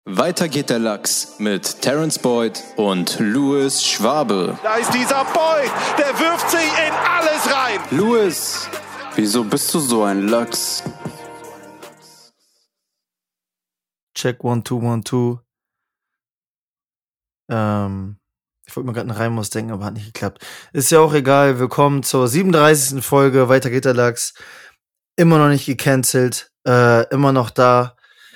Weiter geht der Lachs mit Terence Boyd und Louis Schwabe. Da ist dieser Boyd, der wirft sich in alles rein. Louis, wieso bist du so ein Lachs? Check 1, 2, 1, 2. Ich wollte mir gerade einen Reim ausdenken, aber hat nicht geklappt. Ist ja auch egal. Willkommen zur 37. Folge. Weiter geht der Lachs. Immer noch nicht gecancelt. Immer noch da.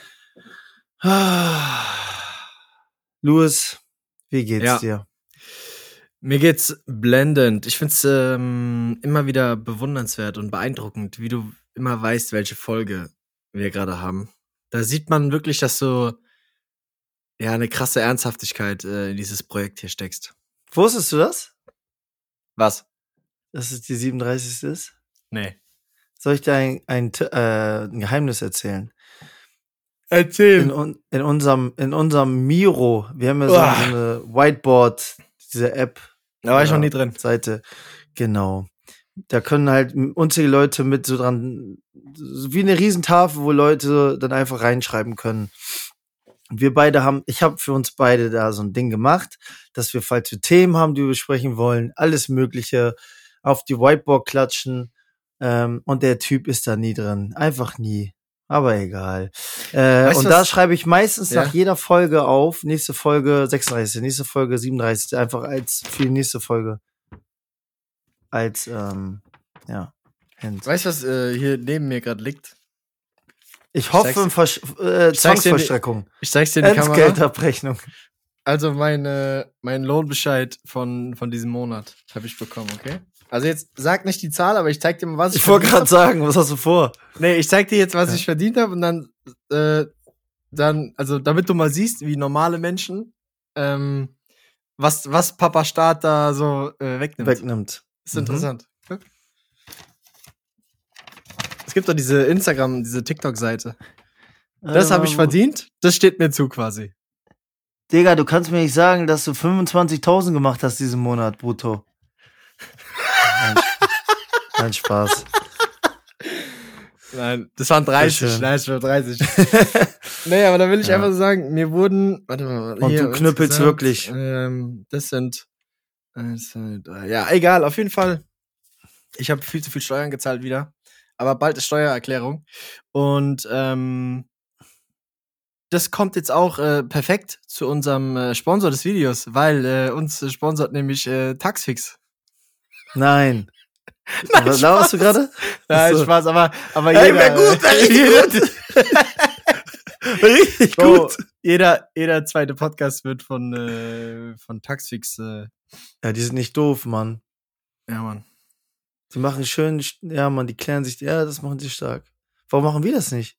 Louis, wie geht's dir? Mir geht's blendend. Ich find's immer wieder bewundernswert und beeindruckend, wie du immer weißt, welche Folge wir gerade haben. Da sieht man wirklich, dass du eine krasse Ernsthaftigkeit in dieses Projekt hier steckst. Wusstest du das? Was? Dass es die 37. ist? Nee. Soll ich dir ein Geheimnis erzählen? Erzähl. In unserem Miro, wir haben ja so eine Whiteboard, diese App. Da war ich noch nie drin. Seite. Genau. Da können halt unzählige Leute mit so dran, wie eine Riesentafel, wo Leute dann einfach reinschreiben können. Und ich habe für uns beide da so ein Ding gemacht, dass wir, falls wir Themen haben, die wir besprechen wollen, alles Mögliche auf die Whiteboard klatschen. Und der Typ ist da nie drin. Einfach nie. Aber egal. Und da schreibe ich meistens nach jeder Folge auf, nächste Folge 36, nächste Folge 37, einfach für die nächste Folge. Als, Hint. Weißt du, was hier neben mir gerade liegt? Ich hoffe, Zwangsvollstreckung. Ich zeig's dir in die Kamera. Entgeltabrechnung. Also mein Lohnbescheid von diesem Monat habe ich bekommen, okay? Also jetzt sag nicht die Zahl, aber ich zeig dir mal, was ich wollte gerade sagen, was hast du vor? Nee, ich zeig dir jetzt, was ich verdient habe und dann, also damit du mal siehst, wie normale Menschen, was Papa Staat da so wegnimmt. Ist interessant. Guck. Es gibt doch diese TikTok-Seite. Das habe ich verdient, das steht mir zu quasi. Digga, du kannst mir nicht sagen, dass du 25.000 gemacht hast diesen Monat, brutto. Nein, Spaß. Nein, das waren 30. Nein, es war 30. Nee, aber da will ich einfach so sagen, mir wurden, warte mal. Und du knüppelst wirklich. Das sind 1, 2, 3. Ja, egal, auf jeden Fall. Ich habe viel zu viel Steuern gezahlt wieder. Aber bald ist Steuererklärung. Und das kommt jetzt auch perfekt zu unserem Sponsor des Videos, weil uns sponsort nämlich Taxfix. Nein. Nein, was laberst du gerade? Nein, Spaß, aber hey, wär gut. Richtig gut. Jeder zweite Podcast wird von Taxfix. Ja, die sind nicht doof, Mann. Ja, Mann. Die machen schön, ja, Mann, die klären sich, das machen sie stark. Warum machen wir das nicht?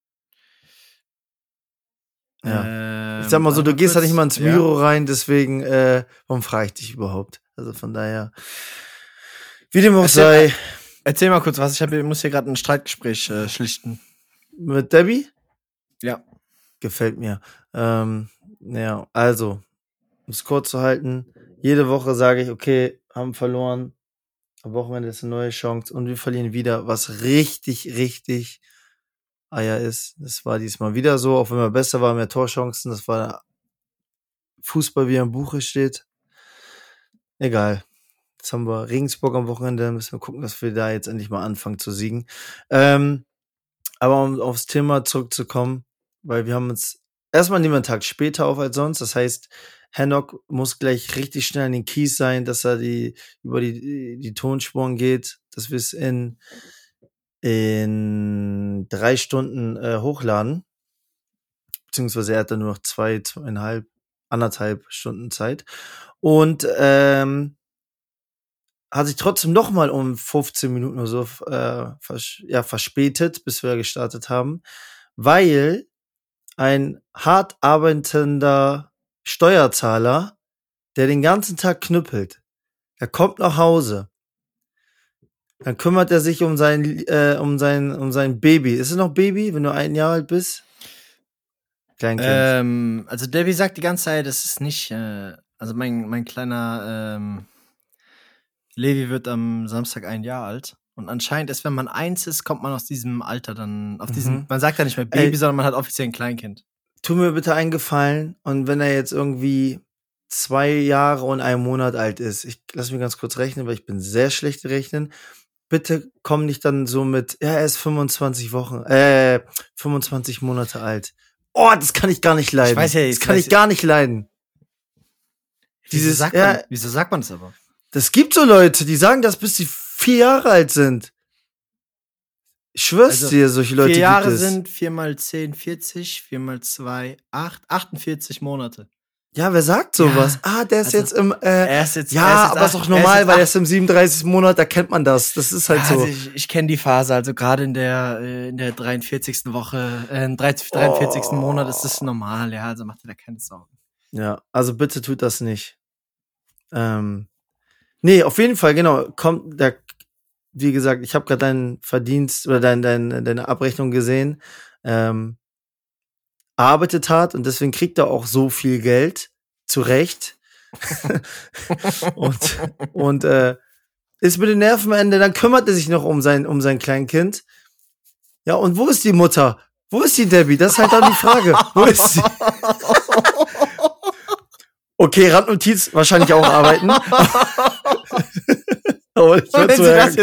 Ja. Ich sag mal so, du gehst halt nicht mal ins Miro rein, deswegen, warum frage ich dich überhaupt? Also von daher, wie dem auch sei. Erzähl mal kurz was, ich muss hier gerade ein Streitgespräch schlichten. Mit Debbie? Ja. Gefällt mir. Ja, also, um es kurz zu halten, jede Woche sage ich, okay, haben verloren, am Wochenende ist eine neue Chance und wir verlieren wieder, was richtig, richtig Eier ist. Das war diesmal wieder so, auch wenn wir besser waren, mehr Torchancen, das war Fußball, wie er im Buche steht. Egal. Jetzt haben wir Regensburg am Wochenende, müssen wir gucken, dass wir da jetzt endlich mal anfangen zu siegen. Aber um aufs Thema zurückzukommen, weil wir haben uns erstmal nehmen wir einen Tag später auf als sonst. Das heißt, Hennock muss gleich richtig schnell an den Kies sein, dass er über die Tonspuren geht, dass wir es in 3 Stunden hochladen. Beziehungsweise er hat dann nur noch 1,5 Stunden Zeit. Und hat sich trotzdem nochmal um 15 Minuten oder so verspätet, bis wir gestartet haben, weil ein hart arbeitender Steuerzahler, der den ganzen Tag knüppelt, er kommt nach Hause, dann kümmert er sich um sein Baby. Ist es noch Baby, wenn du 1 Jahr alt bist? Kleinkind. Also Debbie sagt die ganze Zeit, es ist nicht, also mein kleiner Levi wird am Samstag 1 Jahr alt. Und anscheinend ist, wenn man 1 ist, kommt man aus diesem Alter dann, man sagt ja nicht mehr Baby, sondern man hat offiziell ein Kleinkind. tu mir bitte einen Gefallen und wenn er jetzt irgendwie 2 Jahre und 1 Monat alt ist, lass mich ganz kurz rechnen, weil ich bin sehr schlecht im Rechnen. Bitte komm nicht dann so mit, ja, er ist 25 Monate alt. Oh, das kann ich gar nicht leiden. Ich weiß ja, das kann ich gar nicht leiden. Wieso sagt man das aber? Das gibt so Leute, die sagen das, bis sie 4 Jahre alt sind. Ich schwör's dir, solche Leute 4 Jahre gibt es. sind 4 mal 10, 40, 4 mal 2, 8, 48 Monate. Ja, wer sagt sowas? Ja, Der ist also, jetzt im, er ist jetzt aber ist auch normal, weil er ist im 37. Monat, da kennt man das. Das ist halt so. Also ich kenne die Phase, also gerade in der 43. Woche, 43. Monat ist das normal, ja, also macht ihr da keine Sorgen. Ja, also bitte tut das nicht. Nee, auf jeden Fall, genau, wie gesagt, ich habe gerade deinen Verdienst oder deine Abrechnung gesehen, arbeitet hart und deswegen kriegt er auch so viel Geld, zu Recht. und ist mit den Nerven am Ende, dann kümmert er sich noch um sein Kleinkind. Ja, und wo ist die Mutter? Wo ist die Debbie? Das ist halt dann die Frage. Wo ist sie? Okay, Randnotiz, wahrscheinlich auch arbeiten. Aber ich werde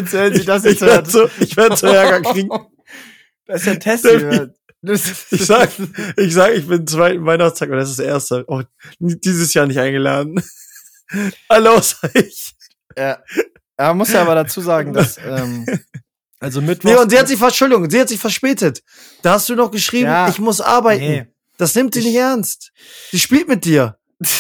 zu Ärger kriegen. Das ist ja ein Test. Ich sag, ich bin zweiten Weihnachtstag und das ist der erste. Oh, dieses Jahr nicht eingeladen. Hallo, sag ich. Ja. Man muss ja aber dazu sagen, dass, also Mittwoch. Nee, und sie hat sich verspätet. Da hast du noch geschrieben, ja, ich muss arbeiten. Nee. Das nimmt sie nicht ernst. Sie spielt mit dir.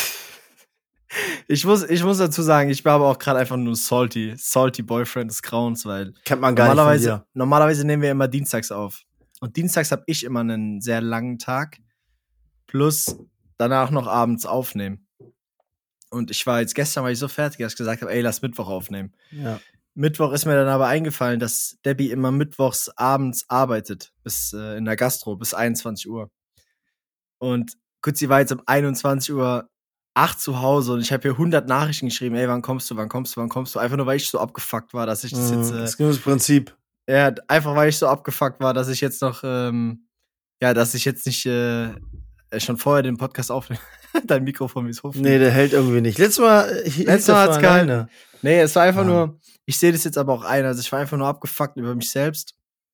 Ich muss dazu sagen, ich bin aber auch gerade einfach nur salty Boyfriend des Grauens, weil kennt man gar nicht von dir. Normalerweise nehmen wir immer dienstags auf. Und dienstags habe ich immer einen sehr langen Tag, plus danach noch abends aufnehmen. Und gestern war ich so fertig, dass ich gesagt habe, ey, lass Mittwoch aufnehmen. Ja. Mittwoch ist mir dann aber eingefallen, dass Debbie immer mittwochs abends arbeitet, bis in der Gastro, bis 21 Uhr. Und gut, sie war jetzt um 21 Uhr 8 zu Hause und ich habe hier 100 Nachrichten geschrieben, ey, wann kommst du? Einfach nur, weil ich so abgefuckt war, dass ich das jetzt... das ist das Prinzip. Ja, einfach weil ich so abgefuckt war, dass ich jetzt noch, dass ich jetzt nicht schon vorher den Podcast aufnehme. Dein Mikrofon ist hoch. Nee, der hält irgendwie nicht. Letztes Mal hat's gehalten. Nee, es war einfach nur, ich sehe das jetzt aber auch ein, also ich war einfach nur abgefuckt über mich selbst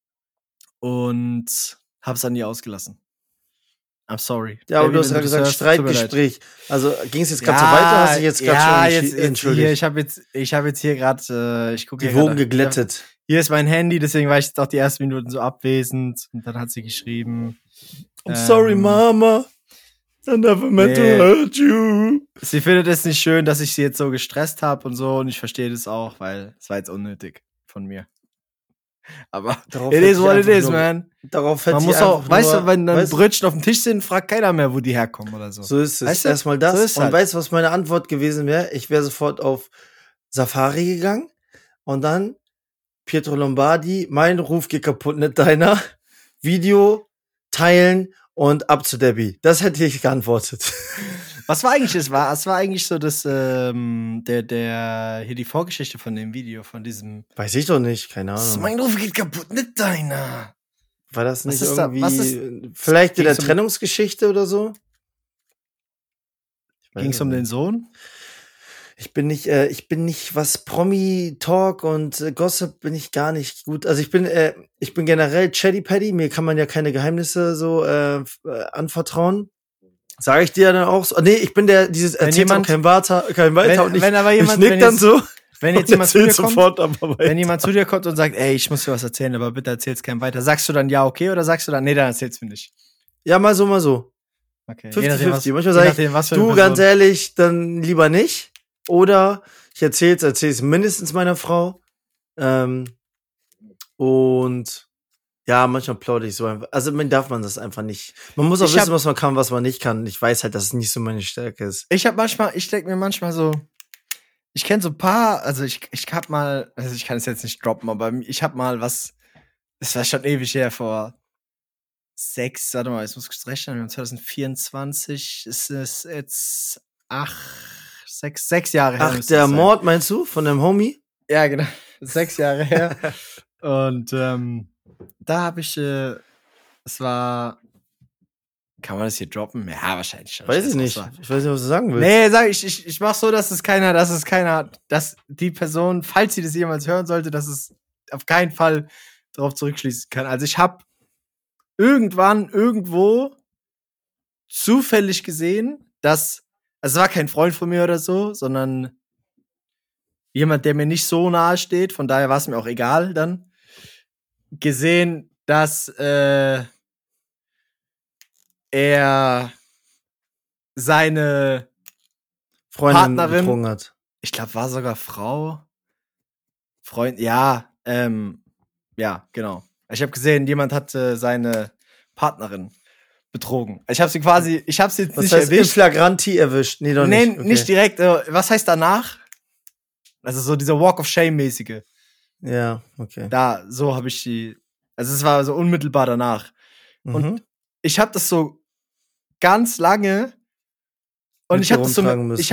und hab's dann nie ausgelassen. I'm sorry. Ja, aber du hast gerade gesagt, Streitgespräch. Also ging es jetzt gerade so weiter? Hast du jetzt gerade schon entschuldigt? Ich habe jetzt hier gerade, ich gucke die Wogen geglättet. Hier ist mein Handy, deswegen war ich jetzt auch die ersten Minuten so abwesend. Und dann hat sie geschrieben. I'm sorry, Mama. I never meant to hurt you. Sie findet es nicht schön, dass ich sie jetzt so gestresst habe und so. Und ich verstehe das auch, weil es war jetzt unnötig von mir. Aber it is what it is, man. Darauf hätte man muss auch, weißt du, wenn dann Brötchen auf dem Tisch sind, fragt keiner mehr, wo die herkommen oder so. So ist es. Weißt du? Erstmal das. So ist und halt. weißt du, was meine Antwort gewesen wäre? Ich wäre sofort auf Safari gegangen und dann Pietro Lombardi, mein Ruf geht kaputt, nicht deiner. Video teilen und ab zu Debbie. Das hätte ich geantwortet. Was war eigentlich das? Es war eigentlich so, dass hier die Vorgeschichte von dem Video, von diesem. Weiß ich doch nicht, keine Ahnung. Mein Ruf geht kaputt, nicht deiner. War das nicht irgendwie vielleicht in der Trennungsgeschichte oder so? Ging es um den Sohn? Ich bin nicht, was Promi-Talk und Gossip bin ich gar nicht gut. Also ich bin generell Chatty Paddy, mir kann man ja keine Geheimnisse so anvertrauen. Sage ich dir dann auch so. Nee, ich bin erzählt kein weiter und ich nick dann so. Wenn jetzt jemand zu dir kommt, wenn jemand zu dir kommt und sagt, ey, ich muss dir was erzählen, aber bitte erzähl's keinem weiter. Sagst du dann ja, okay, oder sagst du dann, nee, dann erzähl's mir nicht? Ja, mal so, mal so. Okay. 50-50. Manchmal sage ich, du, ganz ehrlich, dann lieber nicht. Oder ich erzähl's mindestens meiner Frau. Und ja, manchmal plaudere ich so einfach. Also darf man das einfach nicht. Man muss auch wissen, was man kann, was man nicht kann. Ich weiß halt, dass es nicht so meine Stärke ist. Ich denke mir manchmal so, ich kenne so ein paar, also ich hab mal, also ich kann es jetzt nicht droppen, aber ich hab mal was, das war schon ewig her, vor 6, warte mal, jetzt muss ich rechnen, wir haben 2024, ist es jetzt 6 Jahre her. Ach, der Mord meinst du, von dem Homie? Ja, genau, 6 Jahre her. Und da habe ich, es war, Kann man das hier droppen? Ja, wahrscheinlich schon. Weiß ich nicht. Ich weiß nicht, was du sagen willst. Nee, sag ich mach so, dass die Person, falls sie das jemals hören sollte, dass es auf keinen Fall darauf zurückschließen kann. Also ich habe irgendwo zufällig gesehen, also es war kein Freund von mir oder so, sondern jemand, der mir nicht so nahe steht, von daher war es mir auch egal dann, gesehen, dass er seine Freundin Partnerin betrogen hat. Ich glaube, war sogar Frau. Freund, ja, ja, genau. Ich habe gesehen, jemand hat seine Partnerin betrogen. Ich habe sie jetzt Was nicht heißt in erwischt. flagranti erwischt? Nee, doch Nee, nicht. Okay. nicht direkt. Was heißt danach? Also so dieser Walk of Shame-mäßige. Ja, okay. So habe ich die. Also es war so unmittelbar danach. Und ich habe das so ganz lange. Und ich habe das so, ich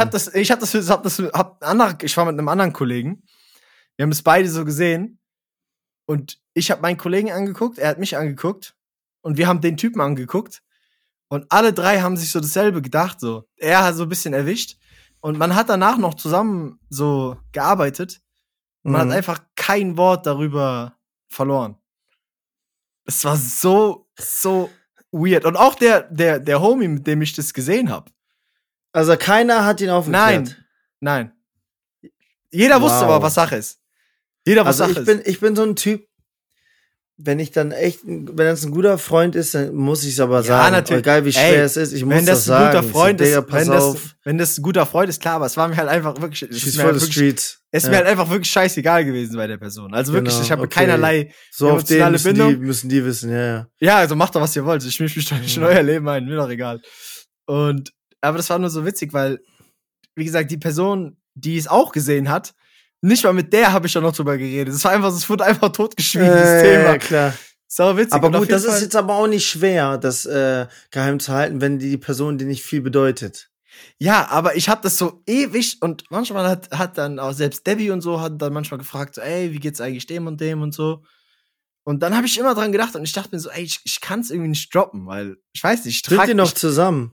war mit einem anderen Kollegen. Wir haben es beide so gesehen. Und ich habe meinen Kollegen angeguckt, er hat mich angeguckt. Und wir haben den Typen angeguckt. Und alle drei haben sich so dasselbe gedacht, so. Er hat so ein bisschen erwischt. Und man hat danach noch zusammen so gearbeitet. Und man hat einfach kein Wort darüber verloren. Es war so weird. Und auch der Homie, mit dem ich das gesehen habe. Also keiner hat ihn aufgeklärt? Nein. Jeder wusste aber, was Sache ist. Ich bin so ein Typ, wenn es ein guter Freund ist, dann muss ich es aber sagen. Natürlich. Egal wie schwer es ist, ich muss das sagen. Wenn das ein guter Freund ist, wenn das ein guter Freund ist, klar, aber es war mir halt einfach wirklich, es ist mir halt einfach wirklich scheißegal gewesen bei der Person. Also wirklich, ich habe keinerlei so auf den Bindung. müssen die wissen, ja. Ja, also macht doch, was ihr wollt. Ich misch mich doch nicht in euer Leben ein, mir doch egal. Aber das war nur so witzig, weil, wie gesagt, die Person, die es auch gesehen hat, nicht mal mit der habe ich dann noch drüber geredet. Es wurde einfach totgeschwiegen, das Thema. Ja, klar. So witzig. Aber gut, das ist jetzt aber auch nicht schwer, das geheim zu halten, wenn die Person dir nicht viel bedeutet. Ja, aber ich habe das so ewig und manchmal hat dann auch selbst Debbie und so hat dann manchmal gefragt, so, ey, wie geht's eigentlich dem und so. Und dann habe ich immer dran gedacht und ich dachte mir so, ey, ich kann es irgendwie nicht droppen, weil ich weiß nicht, Sind die noch zusammen?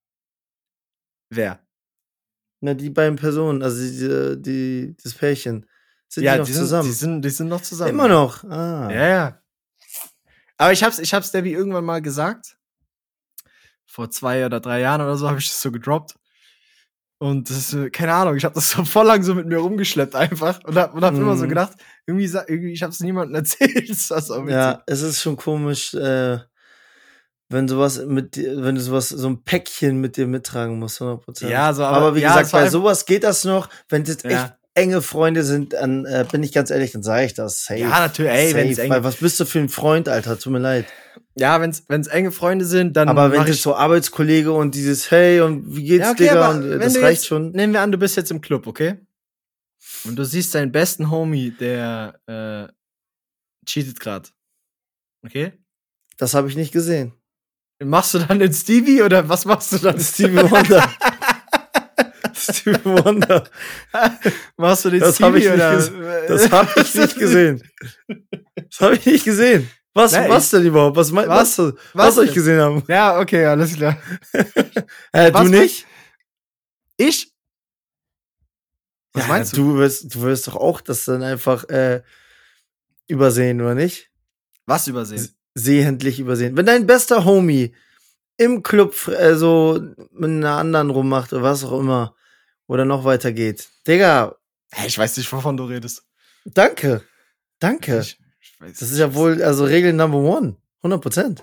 Wer? Na, die beiden Personen, also das Pärchen. Sind die noch zusammen? Die sind noch zusammen. Immer noch? Ah. Ja. Aber ich hab's Debbie irgendwann mal gesagt. Vor 2 oder 3 Jahren oder so habe ich das so gedroppt. Und das ist, keine Ahnung, ich habe das so voll lang so mit mir rumgeschleppt einfach und hab immer so gedacht, irgendwie ich hab's niemandem erzählt. Das war so witzig. Ja, es ist schon komisch, wenn du so ein Päckchen mit dir mittragen musst, 100%. Ja, so, aber wie gesagt, bei sowas geht das noch. Wenn es jetzt echt enge Freunde sind, dann bin ich ganz ehrlich, dann sage ich das safe. Ja, natürlich, wenn's weil was bist du für ein Freund, Alter? Tut mir leid. Ja, wenn's enge Freunde sind, dann. Aber wenn das so Arbeitskollege und dieses Hey und wie geht's, Digga? Und das reicht schon. Nehmen wir an, du bist jetzt im Club, okay? Und du siehst deinen besten Homie, der cheatet grad. Okay? Das habe ich nicht gesehen. Machst du dann den Stevie oder was machst du dann? Stevie Wonder. Stevie Wonder. Machst du den Stevie oder? Das habe ich nicht gesehen. Das habe ich nicht gesehen. Was denn überhaupt? Was soll ich gesehen haben? Ja, okay, alles klar. Du nicht? Ich? Was meinst du? Du wirst doch auch das dann einfach übersehen, oder nicht? Was übersehen? Sehentlich übersehen. Wenn dein bester Homie im Club so mit einer anderen rummacht oder was auch immer oder noch weiter geht. Digga. Ich weiß nicht, wovon du redest. Danke. Ich weiß, das ist ja wohl, also Regel Number 1. 100%.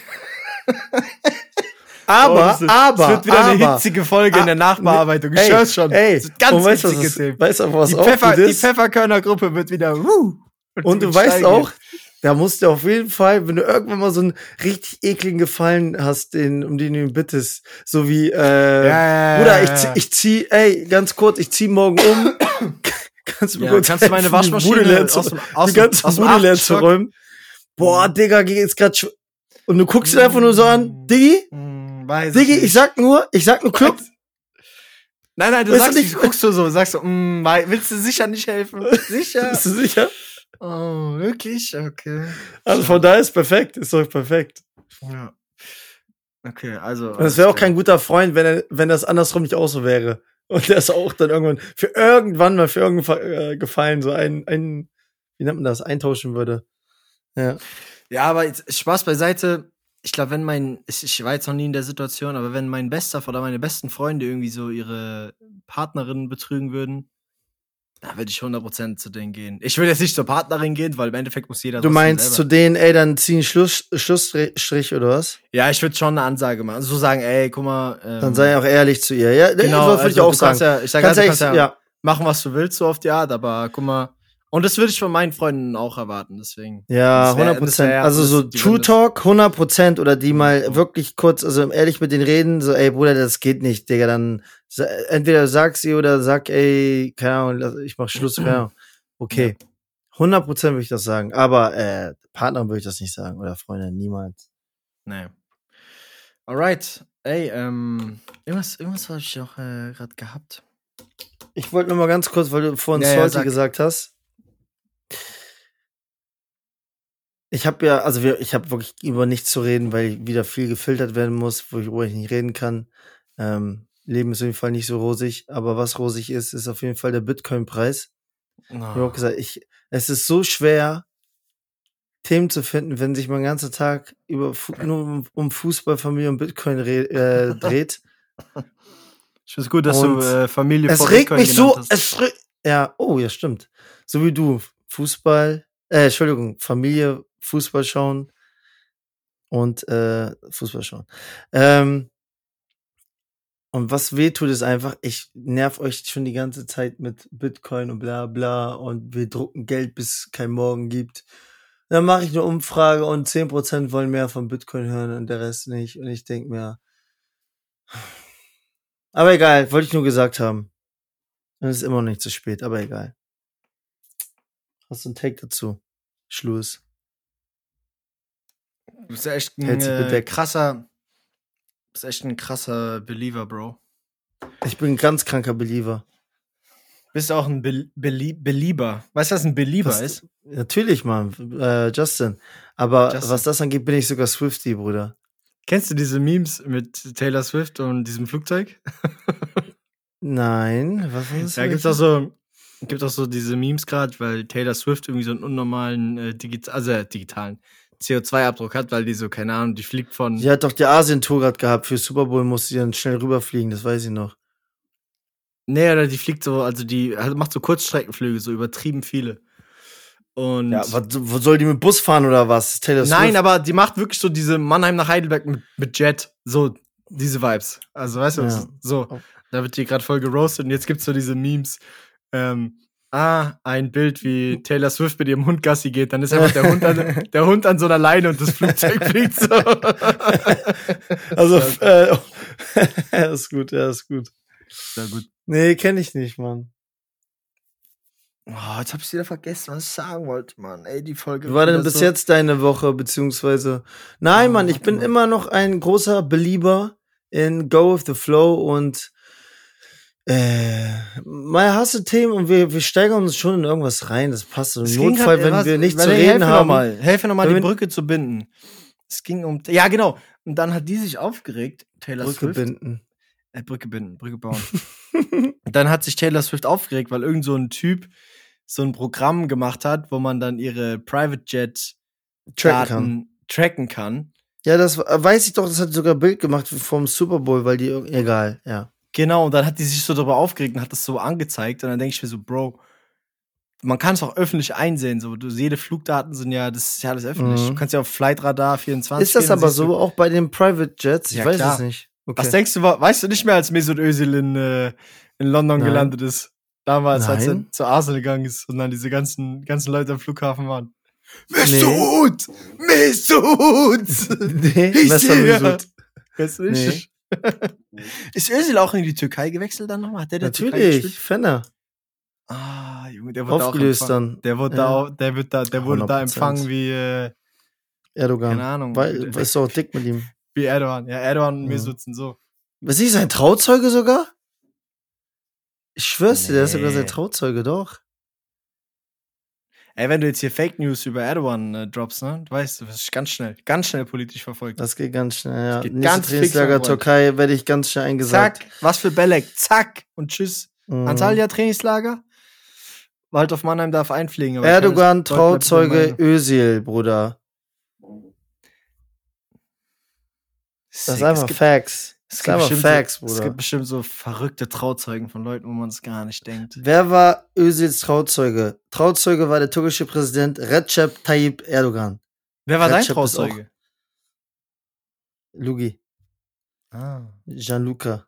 aber. Es wird wieder eine hitzige Folge in der Nachbearbeitung. Ich hör's schon. Ey, ganz hitzige Themen. Weißt du, was die Pfefferkörner-Gruppe wird wieder, und du weißt auch, da musst du auf jeden Fall, wenn du irgendwann mal so einen richtig ekligen Gefallen hast, um den du ihn bittest, so wie, Bruder, ich zieh, ganz kurz, ich zieh morgen um. Kannst du meine Waschmaschine die ganze Bude leer zu räumen? Boah, Digga, geht's grad und du guckst ihn einfach nur so an, Diggi, ich sag nur Club. Nein, du guckst du so, sagst so, willst du sicher nicht helfen? Sicher? Bist du sicher? Oh, wirklich? Okay. Also von daher ist perfekt, ist doch perfekt. Ja. Okay, also. Und es wäre auch kein guter Freund, wenn das andersrum nicht auch so wäre. Und das auch dann irgendwann für irgendeinen Gefallen so wie nennt man das, eintauschen würde. Ja. Ja, aber jetzt, Spaß beiseite. Ich glaube, ich war jetzt noch nie in der Situation, aber wenn mein bester oder meine besten Freunde irgendwie so ihre Partnerin betrügen würden, da würde ich 100% zu denen gehen. Ich will jetzt nicht zur Partnerin gehen, weil im Endeffekt muss jeder. Du meinst zu denen, ey, dann ziehen Schlussstrich oder was? Ja, ich würde schon eine Ansage machen. Also so sagen, ey, guck mal. Dann sei auch ehrlich zu ihr. Ja, genau, würde ich auch sagen. Ja, ich sag, du kannst ja machen, was du willst, so auf die Art, aber guck mal. Und das würde ich von meinen Freunden auch erwarten, deswegen. Ja, 100%. Also so True Talk, 100% oder die mal wirklich kurz, also ehrlich mit denen reden, so, ey, Bruder, das geht nicht, Digga, dann entweder sag sie oder sag, ey, keine Ahnung, ich mach Schluss, keine Ahnung. Okay. 100% würde ich das sagen, aber Partner würde ich das nicht sagen oder Freunde, niemals. Nee. Alright. Ey, irgendwas habe ich auch gerade gehabt. Ich wollte nur mal ganz kurz, weil du vorhin Salty gesagt hast. Ich habe wirklich über nichts zu reden, weil wieder viel gefiltert werden muss, worüber ich nicht reden kann. Leben ist auf jeden Fall nicht so rosig, aber was rosig ist auf jeden Fall der Bitcoin-Preis. Ich habe auch gesagt, es ist so schwer, Themen zu finden, wenn sich mein ganzer Tag nur um Fußball, Familie und Bitcoin dreht. Ich finde es gut, dass du Familie vor Bitcoin genannt hast. Es regt mich so, ja, oh, ja, stimmt. So wie du, Familie, Fußball schauen und Fußball schauen. Und was wehtut, ist einfach, ich nerv euch schon die ganze Zeit mit Bitcoin und bla bla und wir drucken Geld, bis es kein Morgen gibt. Dann mache ich eine Umfrage und 10% wollen mehr von Bitcoin hören und der Rest nicht. Und ich denke mir, aber egal, wollte ich nur gesagt haben. Und es ist immer noch nicht zu spät, aber egal. Hast du einen Take dazu? Schluss. Du bist ja echt ein krasser Believer, Bro. Ich bin ein ganz kranker Believer. Bist du auch ein Belieber? Weißt du, was ein Belieber ist? Natürlich, Mann. Justin. Aber was das angeht, bin ich sogar Swiftie, Bruder. Kennst du diese Memes mit Taylor Swift und diesem Flugzeug? Nein, was ist das? Ja, gibt auch so diese Memes gerade, weil Taylor Swift irgendwie so einen unnormalen digitalen CO2-Abdruck hat, weil die so, keine Ahnung, die fliegt von... Die hat doch die Asien-Tour gerade gehabt, für Super Bowl musste sie dann schnell rüberfliegen, das weiß ich noch. Nee, oder die fliegt so, also die macht so Kurzstreckenflüge, so übertrieben viele. Und ja, wo soll die mit Bus fahren oder was? Taylor Swift? Nein, aber die macht wirklich so diese Mannheim nach Heidelberg mit Jet, so diese Vibes. Also, weißt du, so, da wird die gerade voll geroastet und jetzt gibt's so diese Memes, ein Bild, wie Taylor Swift mit ihrem Hund Gassi geht, dann ist einfach der Hund an so einer Leine und das Flugzeug fliegt so. Also, ist gut, ist gut. Sehr gut. Nee, kenn ich nicht, Mann. Oh, jetzt hab ich wieder vergessen, was ich sagen wollte, Mann. Ey, die Folge. Wie war denn bis jetzt deine Woche, beziehungsweise... Nein, Mann, ich bin immer noch ein großer Belieber in Go with the Flow und mal hast du Themen und wir steigern uns schon in irgendwas rein, das passt. Im Notfall, wenn wir nichts zu reden haben. Helfe nochmal, die Brücke zu binden. Es ging um... Ja, genau. Und dann hat die sich aufgeregt, Taylor Swift. Brücke bauen. Dann hat sich Taylor Swift aufgeregt, weil irgend so ein Typ so ein Programm gemacht hat, wo man dann ihre Private Jet tracken kann. Ja, das weiß ich doch, das hat sogar ein Bild gemacht vom Super Bowl, weil die egal, ja. Genau, und dann hat die sich so darüber aufgeregt und hat das so angezeigt und dann denke ich mir so, Bro, man kann es auch öffentlich einsehen, so jede Flugdaten sind ja, das ist ja alles öffentlich. Du kannst ja auf Flightradar 24 Ist das aber so, auch bei den Private Jets? Ich weiß es nicht. Okay. Was denkst du, weißt du nicht mehr, als Mesut Özil in London gelandet ist? Damals, als er zu Arsenal gegangen ist und dann diese ganzen Leute am Flughafen waren. Mesut! Mesut! Nee, Mesut. Weißt du nicht? Nee. Ist Özil auch in die Türkei gewechselt dann nochmal? Hat der natürlich, Fenner. Ah, Junge, der wurde aufgelöst auch dann. Der wurde da empfangen wie Erdogan. Keine Ahnung. Weil ist doch dick mit ihm. Wie Erdogan. Ja, Erdogan und Mesut sind so. Was ist sein Trauzeuge sogar? Ich schwör's dir, der ist sogar sein Trauzeuge, doch. Ey, wenn du jetzt hier Fake News über Erdogan droppst, ne? Du weißt, du wirst ganz schnell politisch verfolgt. Das geht ganz schnell, ja. geht Nächste ganz fix, Trainingslager mein Freund. Türkei werde ich ganz schnell eingesagt. Zack, was für Belek, zack und tschüss. Mhm. Antalya Trainingslager. Waldorf Mannheim darf einfliegen. Aber Erdogan, keines Deutsch bleibt Trauzeuge in der Özil, Bruder. Das ist einfach Facts. Das ist einfach Facts, Es Bruder. gibt bestimmt so verrückte Trauzeugen von Leuten, wo man es gar nicht denkt. Wer war Özils Trauzeuge? Trauzeuge war der türkische Präsident Recep Tayyip Erdogan. Wer war dein Recep ist Trauzeuge? Lugi. Ah. Gianluca.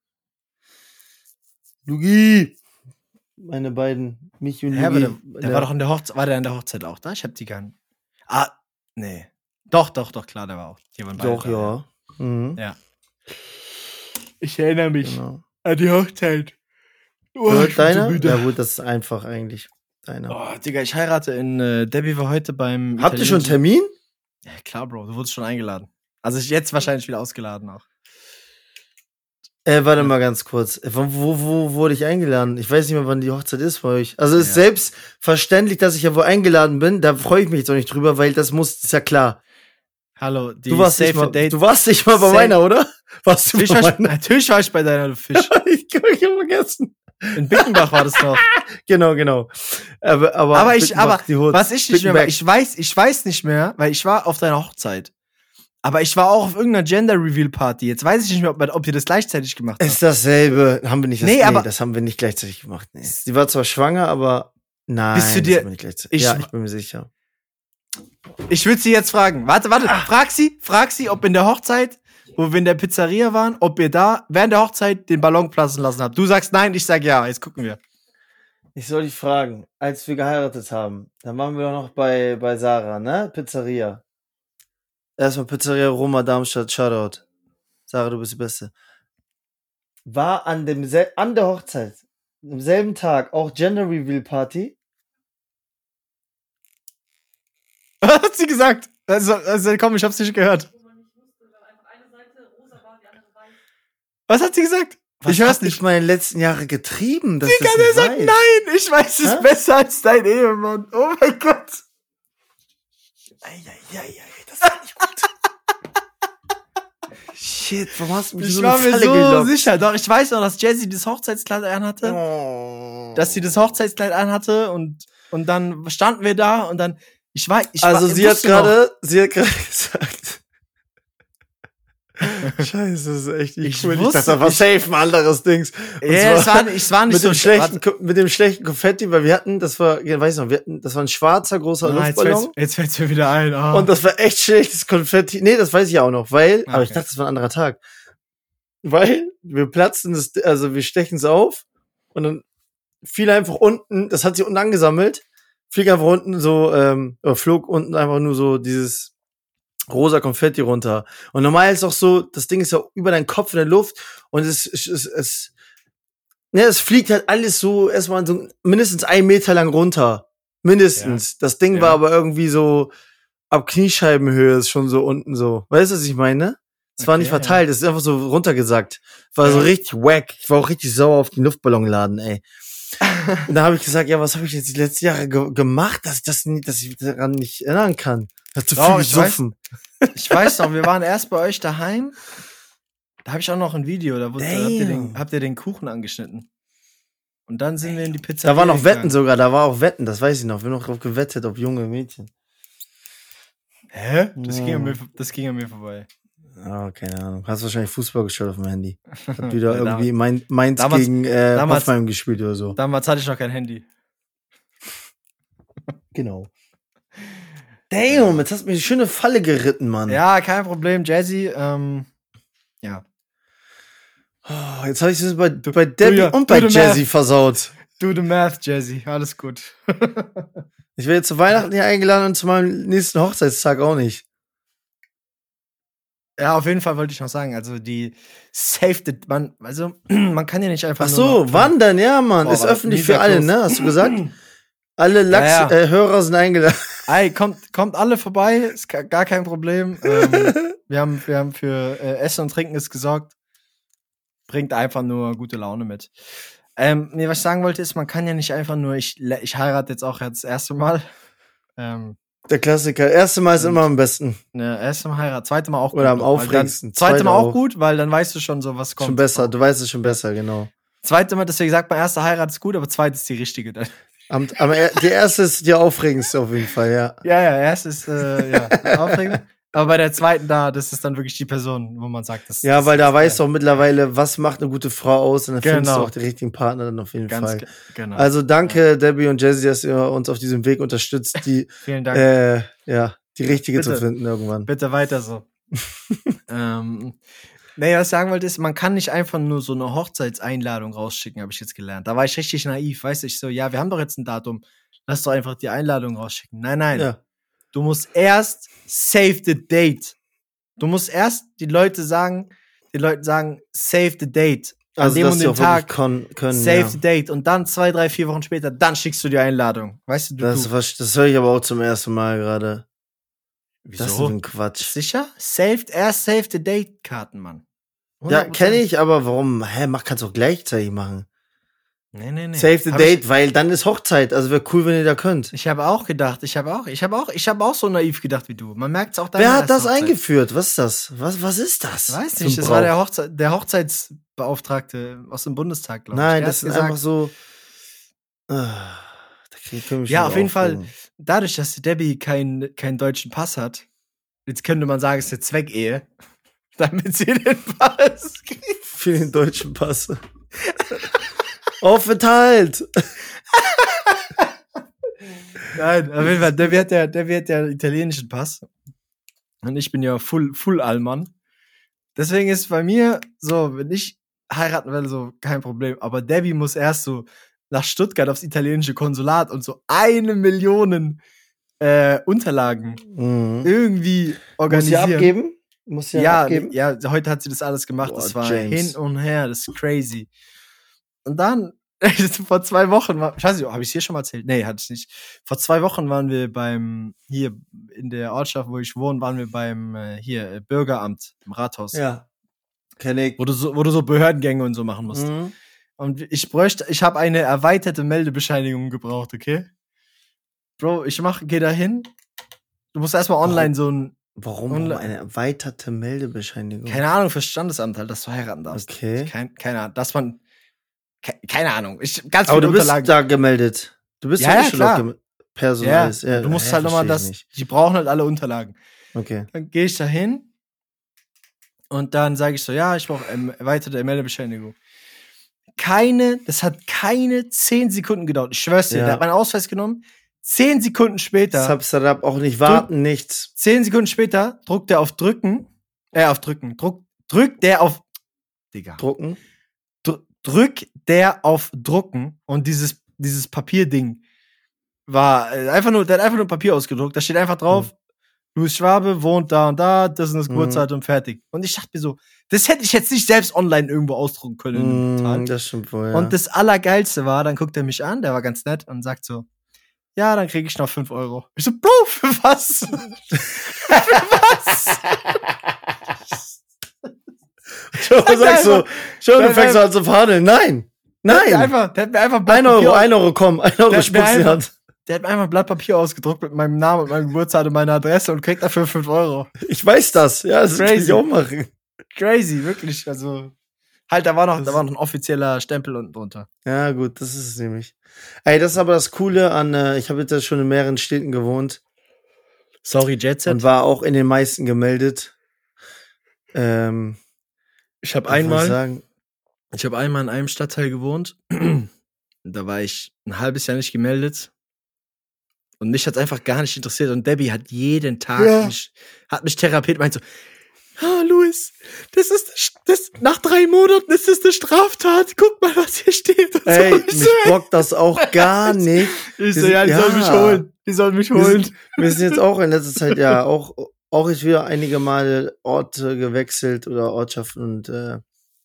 Lugi! Meine beiden, mich und Ja, aber Lugi. der war doch in der Hochzeit. War der in der Hochzeit auch da? Ich hab die gar nicht. Ah, nee. Doch, klar, der war auch. Die waren beide Doch, da, ja. Mhm. Ja. Ich erinnere mich Genau. an die Hochzeit. Oh, ich bin Deiner? so müde. Ja gut, das ist einfach eigentlich. Deiner. Oh, Digga, ich heirate in Debbie war heute beim Habt ihr schon einen italienischen- Termin? Ja, klar, Bro, du wurdest schon eingeladen. Also jetzt wahrscheinlich wieder ausgeladen auch. Warte mal ganz kurz. Wo wurde ich eingeladen? Ich weiß nicht mehr, wann die Hochzeit ist bei euch. Also ist Ja. selbstverständlich, dass ich ja wo eingeladen bin. Da freue ich mich jetzt auch nicht drüber, weil das ist ja klar. Hallo, die Du warst nicht Safe mal, Date. du warst nicht mal bei Safe- meiner, oder? Warst du Natürlich bei war, ich, meiner? natürlich war ich bei deiner, du Fisch. Ich hab vergessen. In Bickenbach war das noch. Genau. Aber Aber Bittenbach, die Hut. was ich nicht mehr, Bittenberg. ich weiß nicht mehr, weil ich war auf deiner Hochzeit. Aber ich war auch auf irgendeiner Gender Reveal Party. Jetzt weiß ich nicht mehr, ob ihr das gleichzeitig gemacht habt. Ist dasselbe. Haben wir nicht. Nee, das haben wir nicht gleichzeitig gemacht. Nee. Sie war zwar schwanger, aber nein. Bist du das dir- haben wir nicht gleichzeitig. ich- Ja, ich bin mir sicher. Ich würde sie jetzt fragen. Warte. Frag sie, ob in der Hochzeit, wo wir in der Pizzeria waren, ob ihr da während der Hochzeit den Ballon platzen lassen habt. Du sagst nein, ich sag ja. Jetzt gucken wir. Ich soll dich fragen, als wir geheiratet haben, dann waren wir doch noch bei Sarah, ne? Pizzeria. Erstmal Pizzeria Roma Darmstadt, Shoutout. Sarah, du bist die Beste. War an der Hochzeit, am selben Tag, auch Gender Reveal Party? Was hat sie gesagt? Also komm, ich hab's nicht gehört. Was hat sie gesagt? Was ich hör's hab nicht. ich meine letzten Jahre getrieben, dass Digga, das der nicht sagt weiß? nein, ich weiß es Hä? besser als dein Ehemann. Oh mein Gott. Eieieiei, das war nicht gut. Shit, warum hast du mich Ich so war eine mir Falle so gelockt? sicher. Doch, ich weiß noch, dass Jessie das Hochzeitskleid anhatte. Oh. Dass sie das Hochzeitskleid anhatte und dann standen wir da und dann, Also sie hat wusste noch- gerade gesagt. Scheiße, das ist echt nicht Ich cool. Ich wusste- dachte, das war safe ein anderes Dings. Und Ja, zwar es war nicht mit so dem schlechten Konfetti, weil wir hatten, das war, ja, weiß ich noch, das war ein schwarzer, großer Luftballon. Jetzt fällt's mir wieder ein. Ah. Und das war echt schlechtes Konfetti. Nee, das weiß ich auch noch, weil, aber ich Okay. dachte, das war ein anderer Tag. Weil wir platzen das, also wir stechen es auf und dann fiel einfach unten, das hat sich unten angesammelt, flieg einfach unten so, oder flog unten einfach nur so dieses rosa Konfetti runter. Und normal ist auch so, das Ding ist ja über deinen Kopf in der Luft und es fliegt halt alles so erstmal so mindestens 1 Meter lang runter. Mindestens. Das Ding Ja. war aber irgendwie so ab Kniescheibenhöhe ist schon so unten so. Weißt du, was ich meine? Es war Okay, nicht verteilt, es ist einfach so runtergesackt. War so richtig wack. Ich war auch richtig sauer auf den Luftballonladen, ey. Und da habe ich gesagt, ja, was habe ich jetzt die letzten Jahre gemacht, dass ich mich daran nicht erinnern kann. Hat zu Doch, viel ich weiß. gesoffen. Ich weiß noch, wir waren erst bei euch daheim. Da habe ich auch noch ein Video, da Damn. habt ihr den Kuchen angeschnitten. Und dann sind wir in die Pizzeria Da war noch gegangen. Wetten sogar, da war auch Wetten, das weiß ich noch. Wir haben noch drauf gewettet, ob junge Mädchen. Hä? Das Ja. ging an mir vorbei. Ah, keine Ahnung. Hast wahrscheinlich Fußball geschaut auf dem Handy. Hab wieder Ja, irgendwie Mainz damals- gegen damals- Hoffenheim gespielt oder so. Damals hatte ich noch kein Handy. Genau. Damn, jetzt hast du mir eine schöne Falle geritten, Mann. Ja, kein Problem, Jazzy. Ja. Oh, jetzt habe ich es bei Debbie ja, und bei du the Jazzy math. versaut. Do the math, Jazzy. Alles gut. Ich werde zu Weihnachten hier eingeladen und zu meinem nächsten Hochzeitstag auch nicht. Ja, auf jeden Fall wollte ich noch sagen, also die Safety, man kann ja nicht einfach Ach nur so, noch- wann denn? Ja, Mann. Boah, Ist war öffentlich mega für alle, close. ne? Hast du gesagt? Alle Ja, ja. Hörer sind eingeladen. Ey, kommt alle vorbei, ist gar kein Problem. Wir haben für Essen und Trinken ist gesorgt. Bringt einfach nur gute Laune mit. Nee, was ich sagen wollte ist, man kann ja nicht einfach nur, ich heirate jetzt auch das erste Mal. Der Klassiker. Erste Mal ist immer am besten. Ja, erste Mal heiraten, zweite Mal auch gut. Oder am weil dann- aufregendsten. Zweite Mal auch gut, weil dann weißt du schon so, was kommt. Schon besser. Du weißt es schon besser, genau. Zweite Mal, deswegen sagt man, erste Heirat ist gut, aber zweite ist die richtige dann. Die erste ist die aufregendste auf jeden Fall, ja. Ja, erst ist, aufregend. Aber bei der zweiten das ist dann wirklich die Person, wo man sagt, das Ja, weil das da ist weißt du geil. auch mittlerweile, was macht eine gute Frau aus und dann findest du Genau. auch den richtigen Partner dann auf jeden Ganz Fall. genau. Also danke, Debbie und Jazzy, dass ihr uns auf diesem Weg unterstützt, die, Vielen Dank. die richtige Bitte. zu finden irgendwann. Bitte weiter so. Nee, was ich sagen wollte ist, man kann nicht einfach nur so eine Hochzeitseinladung rausschicken, habe ich jetzt gelernt. Da war ich richtig naiv, weißt du, ich so, ja, wir haben doch jetzt ein Datum, lass doch einfach die Einladung rausschicken. Nein. Ja. Du musst erst save the date. Du musst erst den Leuten sagen, save the date. An Also, dem dass und sie dem auch Tag, wirklich können, save ja. the date. Und dann 2, 3, 4 Wochen später, dann schickst du die Einladung. Weißt du, Das höre ich aber auch zum ersten Mal gerade. Wieso? Das ist so ein Quatsch. Sicher? Erst save the date Karten, Mann. Ja, 100%. kenne ich, aber warum? Kannst du auch gleichzeitig machen. Nee. Save the Hab date, weil dann ist Hochzeit. Also wäre cool, wenn ihr da könnt. Ich habe auch gedacht, ich habe auch so naiv gedacht wie du. Man merkt es auch Wer hat das Hochzeit. eingeführt? Was ist das? Was ist das? Weiß für nicht, ein das war Brauch? der Hochzeitsbeauftragte aus dem Bundestag, glaube ich. Nein, Der das hat sind gesagt, einfach so. Da krieg ich mich ja, schon auf jeden Fall, aufregen. dadurch, dass die Debbie keinen deutschen Pass hat, jetzt könnte man sagen, es ist eine Zweckehe, damit sie den Pass kriegt. Für den deutschen Pass. Aufenthalt! Nein, auf jeden Fall, Debbie hat ja italienischen Pass. Und ich bin ja full Allmann. Deswegen ist bei mir so, wenn ich heiraten will, so kein Problem. Aber Debbie muss erst so nach Stuttgart aufs italienische Konsulat und so 1 Million Unterlagen Mhm. irgendwie Muss sie organisieren. abgeben? Muss sie Ja, abgeben? ja, heute hat sie das alles gemacht. Boah, das war James. hin und her, das ist crazy. Und dann, vor 2 Wochen, ich weiß nicht, habe ich es hier schon mal erzählt? Nee, hatte ich nicht. Vor 2 Wochen waren wir hier in der Ortschaft, wo ich wohne, waren wir beim Bürgeramt im Rathaus. Ja. Kenn ich. Wo du so Behördengänge und so machen musst. Mhm. Und ich habe eine erweiterte Meldebescheinigung gebraucht, okay? Bro, geh da hin. Du musst erstmal online so ein, Warum eine erweiterte Meldebescheinigung? keine Ahnung, fürs Standesamt halt, dass du heiraten darfst. Okay. Keine Ahnung, dass man, keine Ahnung. Ganz Aber viele du bist Unterlagen. da gemeldet. Du bist Ja, ja ja, schon klar. dort Personal. Ja, du musst halt nochmal die brauchen halt alle Unterlagen. Okay. Dann gehe ich da hin und dann sage ich so, ja, ich brauche erweiterte Meldebescheinigung. Das hat keine 10 Sekunden gedauert. Ich schwör's dir, Ja. der hat meinen Ausweis genommen. 10 Sekunden später, Substrat auch nicht warten, nichts. 10 Sekunden später drückt der auf Drücken, drückt der auf, Digga, Drucken. drückt der auf Drucken und dieses Papierding war der hat einfach nur Papier ausgedruckt. Da steht einfach drauf, Louis Schwabe wohnt da und da, das ist das Geburtsdatum, fertig. Und ich dachte mir so, das hätte ich jetzt nicht selbst online irgendwo ausdrucken können. in einem Portal. Das stimmt wohl, ja. Und das Allergeilste war, dann guckt er mich an, der war ganz nett und sagt so, ja, dann kriege ich noch 5 Euro. Ich so, Bro, für was? Für was? Du sagst so, schon, du fängst an zu verhandeln. Nein! Der Nein! hat mir einfach 1 Euro, 1 Euro, komm, 1 Euro Der hat mir spuckst in die Hand. Der hat mir einfach ein Blatt Papier ausgedruckt mit meinem Namen und meinem Geburtsdatum und meiner Adresse und kriegt dafür 5 Euro. Ich weiß das, ja, das kann Crazy. ich auch machen. Crazy, wirklich. Also, halt, da war noch ein offizieller Stempel unten drunter. Ja, gut, das ist es nämlich. Ey, das ist aber das Coole an, ich habe jetzt schon in mehreren Städten gewohnt Sorry, Jet und war auch in den meisten gemeldet. Ich habe was soll ich einmal sagen? in einem Stadtteil gewohnt. Da war ich ein halbes Jahr nicht gemeldet. Und mich hat's einfach gar nicht interessiert. Und Debbie hat jeden Tag mich therapiert, meint so, Louis, nach 3 Monaten ist das eine Straftat. Guck mal, was hier steht. Und Ey, so. Ich mich so, bockt das auch gar nicht. ich so, ja, die sollen mich holen. Die sollen mich holen. Wir sind jetzt auch in letzter Zeit ja auch ich wieder einige Male Orte gewechselt oder Ortschaften und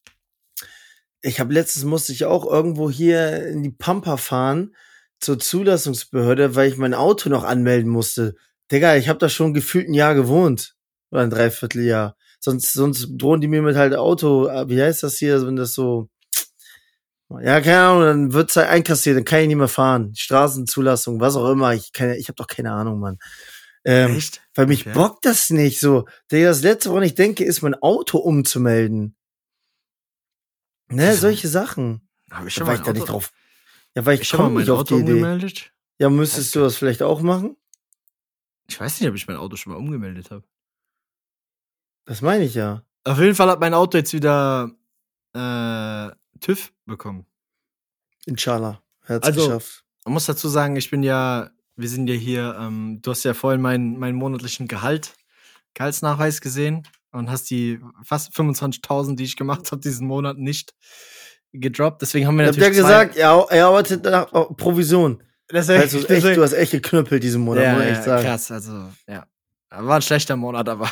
musste ich auch irgendwo hier in die Pampa fahren zur Zulassungsbehörde, weil ich mein Auto noch anmelden musste. Digga, ich habe da schon gefühlt ein Jahr gewohnt. Oder ein Dreivierteljahr. Sonst drohen die mir mit halt Auto, wie heißt das hier, wenn das so Ja, keine Ahnung, dann wird's halt einkassiert, dann kann ich nicht mehr fahren. Straßenzulassung, was auch immer. Ich habe doch keine Ahnung, Mann. Echt? Weil mich Okay. bockt das nicht so. Digga, das Letzte, woran ich denke, ist, mein Auto umzumelden. Ne, Wieso? solche Sachen. Habe ich Da schon war mal ich da nicht Auto, drauf. Ja, weil ich ich habe mal komme mein nicht auf Auto die Idee. umgemeldet. Ja, müsstest du das vielleicht auch machen? Ich weiß nicht, ob ich mein Auto schon mal umgemeldet habe. Das meine ich ja. Auf jeden Fall hat mein Auto jetzt wieder TÜV bekommen. Inshallah. Hat's Also- geschafft. Man muss dazu sagen, wir sind ja hier, du hast ja vorhin meinen monatlichen Gehaltsnachweis gesehen und hast die fast 25.000, die ich gemacht habe, diesen Monat nicht gedroppt. Deswegen haben wir Ich hab natürlich ja gesagt, er arbeitet nach Provision. deswegen, Also, du hast echt geknüppelt diesen Monat, muss ich echt sagen. krass, also, ja. War ein schlechter Monat, aber.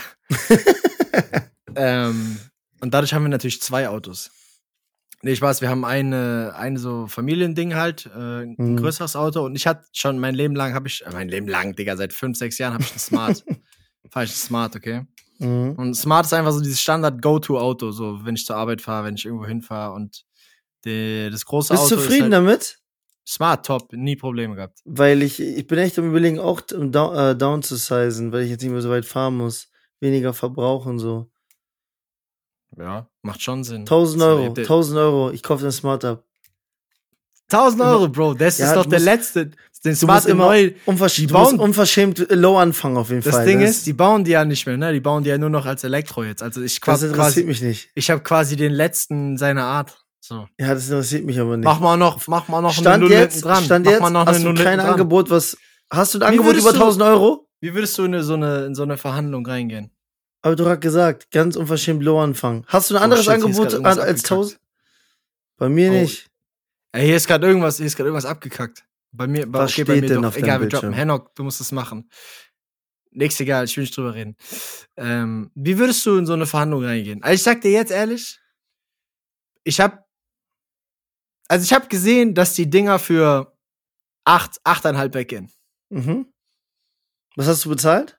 Und dadurch haben wir natürlich 2 Autos. Nee, Spaß, wir haben eine so Familiending halt, ein größeres Auto und ich hatte schon mein Leben lang, Digga, seit 5, 6 Jahren habe ich ein Smart. Fahr ich ein Smart, okay? Mhm. Und Smart ist einfach so dieses Standard-Go-To-Auto, so wenn ich zur Arbeit fahre, wenn ich irgendwo hinfahre und das große Bist Auto du zufrieden ist halt damit? Smart, top, nie Probleme gehabt. Weil ich bin echt am Überlegen, auch down zu sizen, weil ich jetzt nicht mehr so weit fahren muss. Weniger verbrauchen, so. Ja, macht schon Sinn. 1000 Das Euro, erlebt ihr- 1000 Euro, ich kaufe den Smart ab. 1000 Euro, Bro, das Ja, ist doch du der musst- letzte. Den Du Smart musst immer neu. du musst bauen- unverschämt low anfangen auf jeden Das Fall. Ding ist, die bauen die ja nicht mehr, ne? Die bauen die ja nur noch als Elektro jetzt. Also das interessiert mich nicht. ich habe quasi den letzten seiner Art. So. Ja, das interessiert mich aber nicht. Mach mal noch Stand eine Null jetzt, hinten dran. Stand Mach jetzt mal noch hast eine du Null kein hinten dran. Angebot, hast du ein Wie Angebot würdest über du- 1000 Euro? Wie würdest du in so eine Verhandlung reingehen? Aber du hast gesagt, ganz unverschämt low anfangen. Hast du ein anderes shit, hier ist Angebot grad irgendwas als abgekackt. 1000? Bei mir Oh, nicht. Ey, hier ist gerade irgendwas abgekackt. Bei mir, Was okay, bei steht mir denn doch. auf deinem Egal, wir Bildschirm? droppen. Henok, du musst es machen. Nichts egal, ich will nicht drüber reden. Wie würdest du in so eine Verhandlung reingehen? Also ich sag dir jetzt ehrlich, ich hab gesehen, dass die Dinger für 8,5 weggehen. Mhm. Was hast du bezahlt?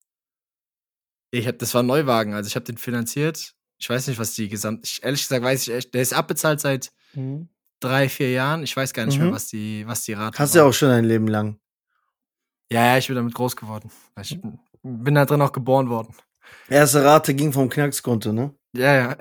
Das war ein Neuwagen, also ich habe den finanziert. Ich weiß nicht, was die ehrlich gesagt weiß ich echt, der ist abbezahlt seit 3, 4 Jahren. Ich weiß gar nicht mehr, was die Rate Hast war. du ja auch schon ein Leben lang. Ja, ich bin damit groß geworden. Ich bin da drin auch geboren worden. Erste Rate ging vom Knackskonto, ne? Ja.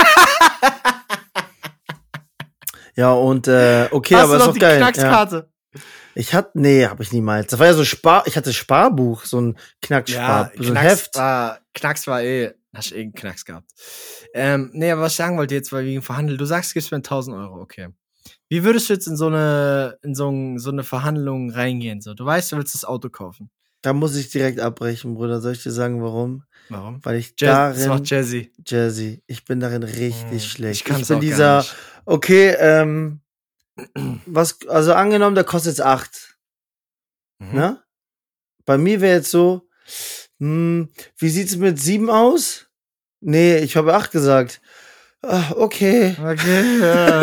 Ja, und okay, Hast aber du ist noch doch die geil. Ja. Knackskarte? Nee, hab ich niemals. Das war ja so ich hatte Sparbuch, so ein Knackspar, so ein Heft. Knacks war hast einen Knacks gehabt. Nee, aber was ich sagen wollte jetzt, weil wegen verhandelt, du sagst, gibst mir 1000 Euro, okay. Wie würdest du jetzt in so eine Verhandlung reingehen? So, du weißt, du willst das Auto kaufen. Da muss ich direkt abbrechen, Bruder. Soll ich dir sagen, warum? Warum? Weil ich Das macht Jazzy. Jazzy, ich bin darin richtig schlecht. Ich kann bin auch dieser, gar nicht. okay, also angenommen, der kostet jetzt 8. Mhm. Ne? Bei mir wäre jetzt so, wie sieht's mit 7 aus? Nee, ich habe 8 gesagt. Ah, okay. Okay, ja.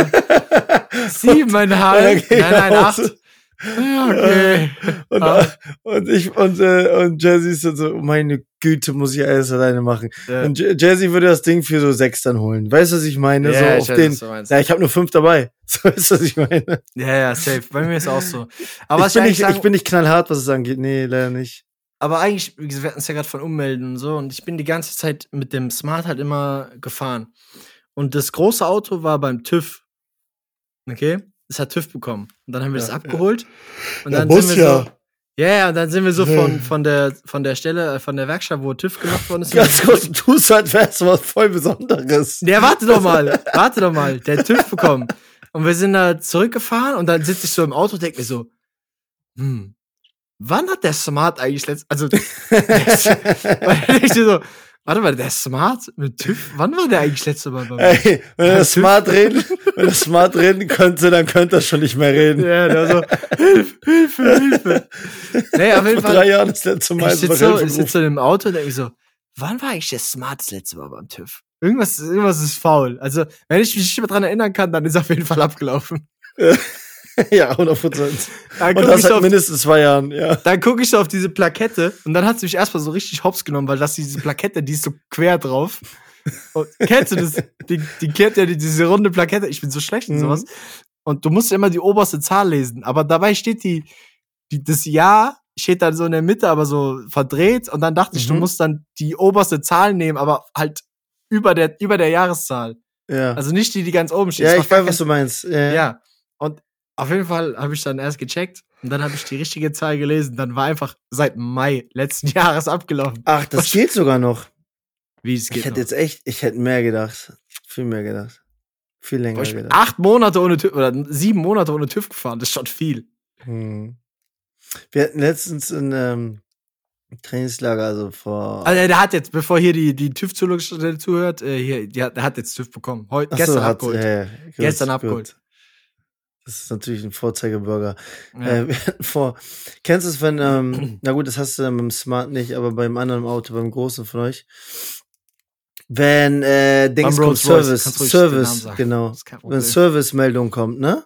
7,5. Okay, Nein, also- 8. Ja, okay. Und Jazzy ist dann so, meine Güte, muss ich alles alleine machen. Ja. Und Jazzy würde das Ding für so 6 dann holen. Weißt du, was ich meine? Ja, so ich auf weiß, den. was du meinst. Ja, ich habe nur 5 dabei. So ist was ich meine. Ja, safe. Bei mir ist auch so. Aber was Ich bin nicht knallhart, was es angeht. Nee, leider nicht. Aber eigentlich, wie gesagt, wir hatten es ja gerade von Ummelden und so, und ich bin die ganze Zeit mit dem Smart halt immer gefahren. Und das große Auto war beim TÜV. Okay? Das hat TÜV bekommen. Und dann haben wir das abgeholt. Und dann sind wir so. Ja, und dann sind wir so von der Stelle, von der Werkstatt, wo TÜV gemacht worden ist. Ganz kurz, du tust halt, wärst was voll Besonderes. Ja, warte doch mal. Der hat TÜV bekommen. Und wir sind da zurückgefahren und dann sitze ich so im Auto und denke mir so, wann hat der Smart eigentlich warte mal, der Smart mit TÜV, wann war der eigentlich letzte Mal bei mir? Ey, wenn er smart reden könnte, dann könnte er schon nicht mehr reden. Ja, der so, Hilfe. Nee, auf jeden Vor Fall. 3 Jahren das letzte Mal. Ich sitze so im Auto und denke mir so, wann war eigentlich der Smart das letzte Mal beim TÜV? Irgendwas ist faul. Also, wenn ich mich nicht mehr dran erinnern kann, dann ist auf jeden Fall abgelaufen. Ja, 100%. Dann Und das seit mindestens 2 Jahren, ja. Dann gucke ich so auf diese Plakette und dann hat sie mich erstmal so richtig hops genommen, weil diese Plakette, die ist so quer drauf. Und kennst du das? Die kennt ja diese runde Plakette. Ich bin so schlecht in sowas. Und du musst immer die oberste Zahl lesen. Aber dabei steht das Jahr steht dann so in der Mitte, aber so verdreht. Und dann dachte ich, du musst dann die oberste Zahl nehmen, aber halt über der Jahreszahl. Ja. Also nicht die ganz oben steht. Ja, ich weiß, was du meinst. Ja. Und auf jeden Fall habe ich dann erst gecheckt und dann habe ich die richtige Zahl gelesen. Dann war einfach seit Mai letzten Jahres abgelaufen. Ach, das geht sogar noch. Wie es geht. Ich hätte mehr gedacht. Viel mehr gedacht. Viel länger ich bin gedacht. 8 Monate ohne TÜV oder 7 Monate ohne TÜV gefahren. Das ist schon viel. Wir hatten letztens ein Trainingslager, also vor. Also der hat jetzt, bevor hier die TÜV-Zulassung zuhört, der hat jetzt TÜV bekommen. Gestern abgeholt. Gestern abgeholt. Das ist natürlich ein Vorzeigebürger. Ja. Kennst du es, wenn, na gut, das hast du dann beim Smart nicht, aber beim anderen Auto, beim großen von euch, wenn Dings kommt, Service, genau. Wenn Service-Meldung kommt, ne?